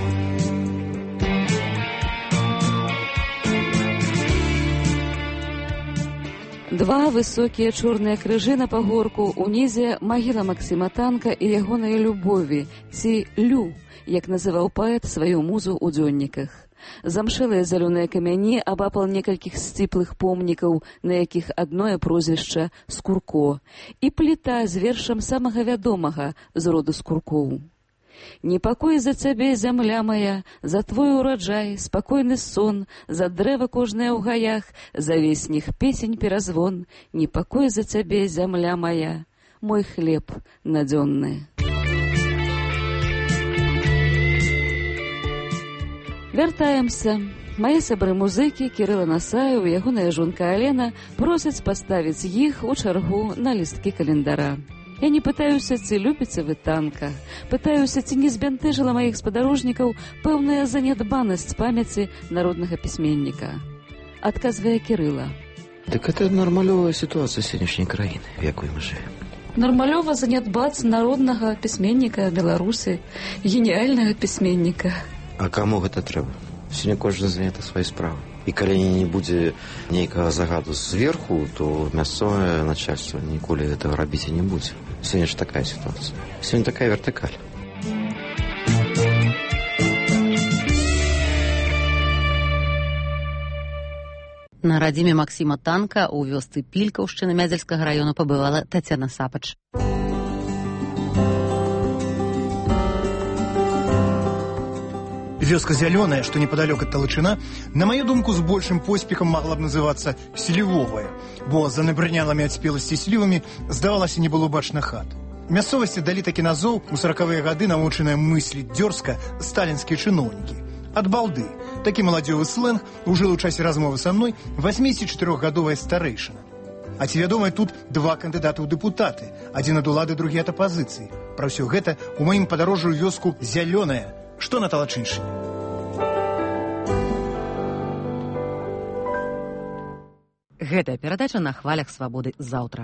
Два высокія чорныя крыжы на пагорку, унізе магіла Максіма Танка і ягонай любові, ці Лю, як называў паэт сваю музу ў дзённіках. Замшэлыя зялёныя камяні абапал некалькіх сціплых помнікаў, на якіх адное прозвішча Скурко, і пліта з вершам самага вядомага з роду Скуркоў. Непакой за цябе, зямля моя, за твой ураджай, спакойны сон, за дрэва кожнае ў гаях, за весніх песень перазвон. Непакой за цябе, зямля моя, мой хлеб надзённы. Вяртаемся. Мае сябры-музыкі Кірыла Насаеў і ягоная жонка Алена просяць паставіць іх у чаргу на лісткі календара. Я не пытаюся, ці любіце вы танка. Пытаюся, ці не збянтэжыла маіх спадарожнікаў пэўная занядбанасць памяці народнага пісьменніка. Адказвае Кірыла. Так это нормалёвая ситуация сённяшняй краіны, в якой мы живем. Нормалёва занядбаць народнага пісьменніка Беларусі, геніальнага пісьменніка. А каму гэта трэба? Сёння кожны заняты сваёй справай. І калі не будзе нейкага загаду зверху, то мясцовае начальство ніколі гэтага рабіць і не будзе. Сёння ж такая сітуацыя. Сёння такая вертыкаль. На радзіме Максіма Танка ў вёсцы Пількаўшчына Мядзельскага раёна пабывала Тацяна Сапач. Вёска Зялёная, что неподалеку от Талычына, на мою думку, с большим поспехом могла бы называться Селівовая, бо за набрынялымі ад спеласці слівамі здавалася не было бачна хат. Мясцовасці далі такі назоў у сорокавыя гады навучаныя мысліць дзёрзка сталінскія чыноўнікі. Ад балды. Такі маладзёвы сленг ужыл у часе размовы са мной восьмідзесятчатырохгадовая старэйшына. А ці вядомыя тут два кандыдаты ў дэпутаты, адзін ад улады, другі ад апазіцыі. Пра ўсё гэта ў маім падарожжы ў вёску Зялёная, што на Талачыншчыне. Гэтая перадача на хвалях свабоды заўтра.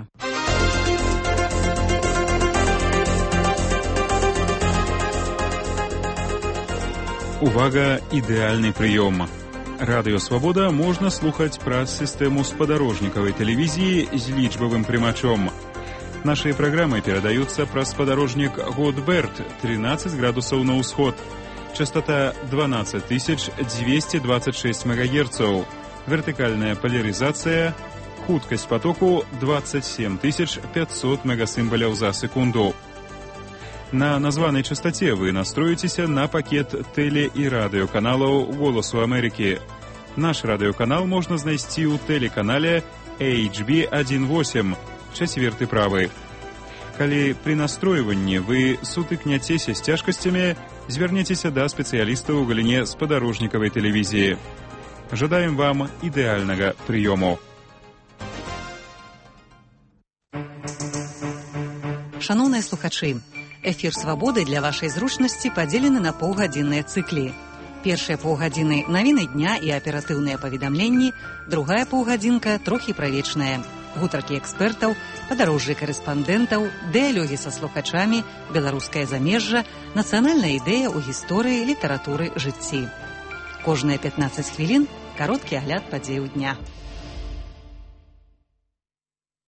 Увага, ідэальны прыём. Радыё «Свабода» можна слухаць праз сістэму спадарожнікавай тэлевізіі з лічбавым прымачом. Нашыя праграмы перадаюцца праз спадарожнік Годберт, тринадцать градусаў на ўсход. Частота дванадцать тысяч двести двадцать шесть мегагерцаў. Вертыкальная поляризация. Хуткасць потоку двадцать семь тысяч пятьсот мегасімбаляў за секунду. На названай частоте вы настроіцеся на пакет тэле- і радыёканалаў «Голасу Амерыкі». Наш радыёканал можна знайсці ў тэлеканале эйч би один восемь, чацверты правы. Калі пры настройванні вы сутыкняцеся з цяжкасцямі, звярніцеся да спецыялістаў у галіне спадарожнікавай тэлевізіі. Жадаем вам ідэальнага прыёму. Шаноўныя слухачы, эфір «Свабоды» для вашай зручнасці падзелены на паўгадзінныя цыклі. Першыя паўгадзіны навіны дня і аператыўныя паведамленні, другая паўгадзінка трохі правечная. Гутаркі экспертаў, падарожжы карэспандэнтаў, дыялогі са слухачамі, беларускае замежжа, нацыянальная ідэя ў гісторыі, літаратуры, жыцці. Кожныя пятнаццаць хвілін кароткі агляд падзеяў дня.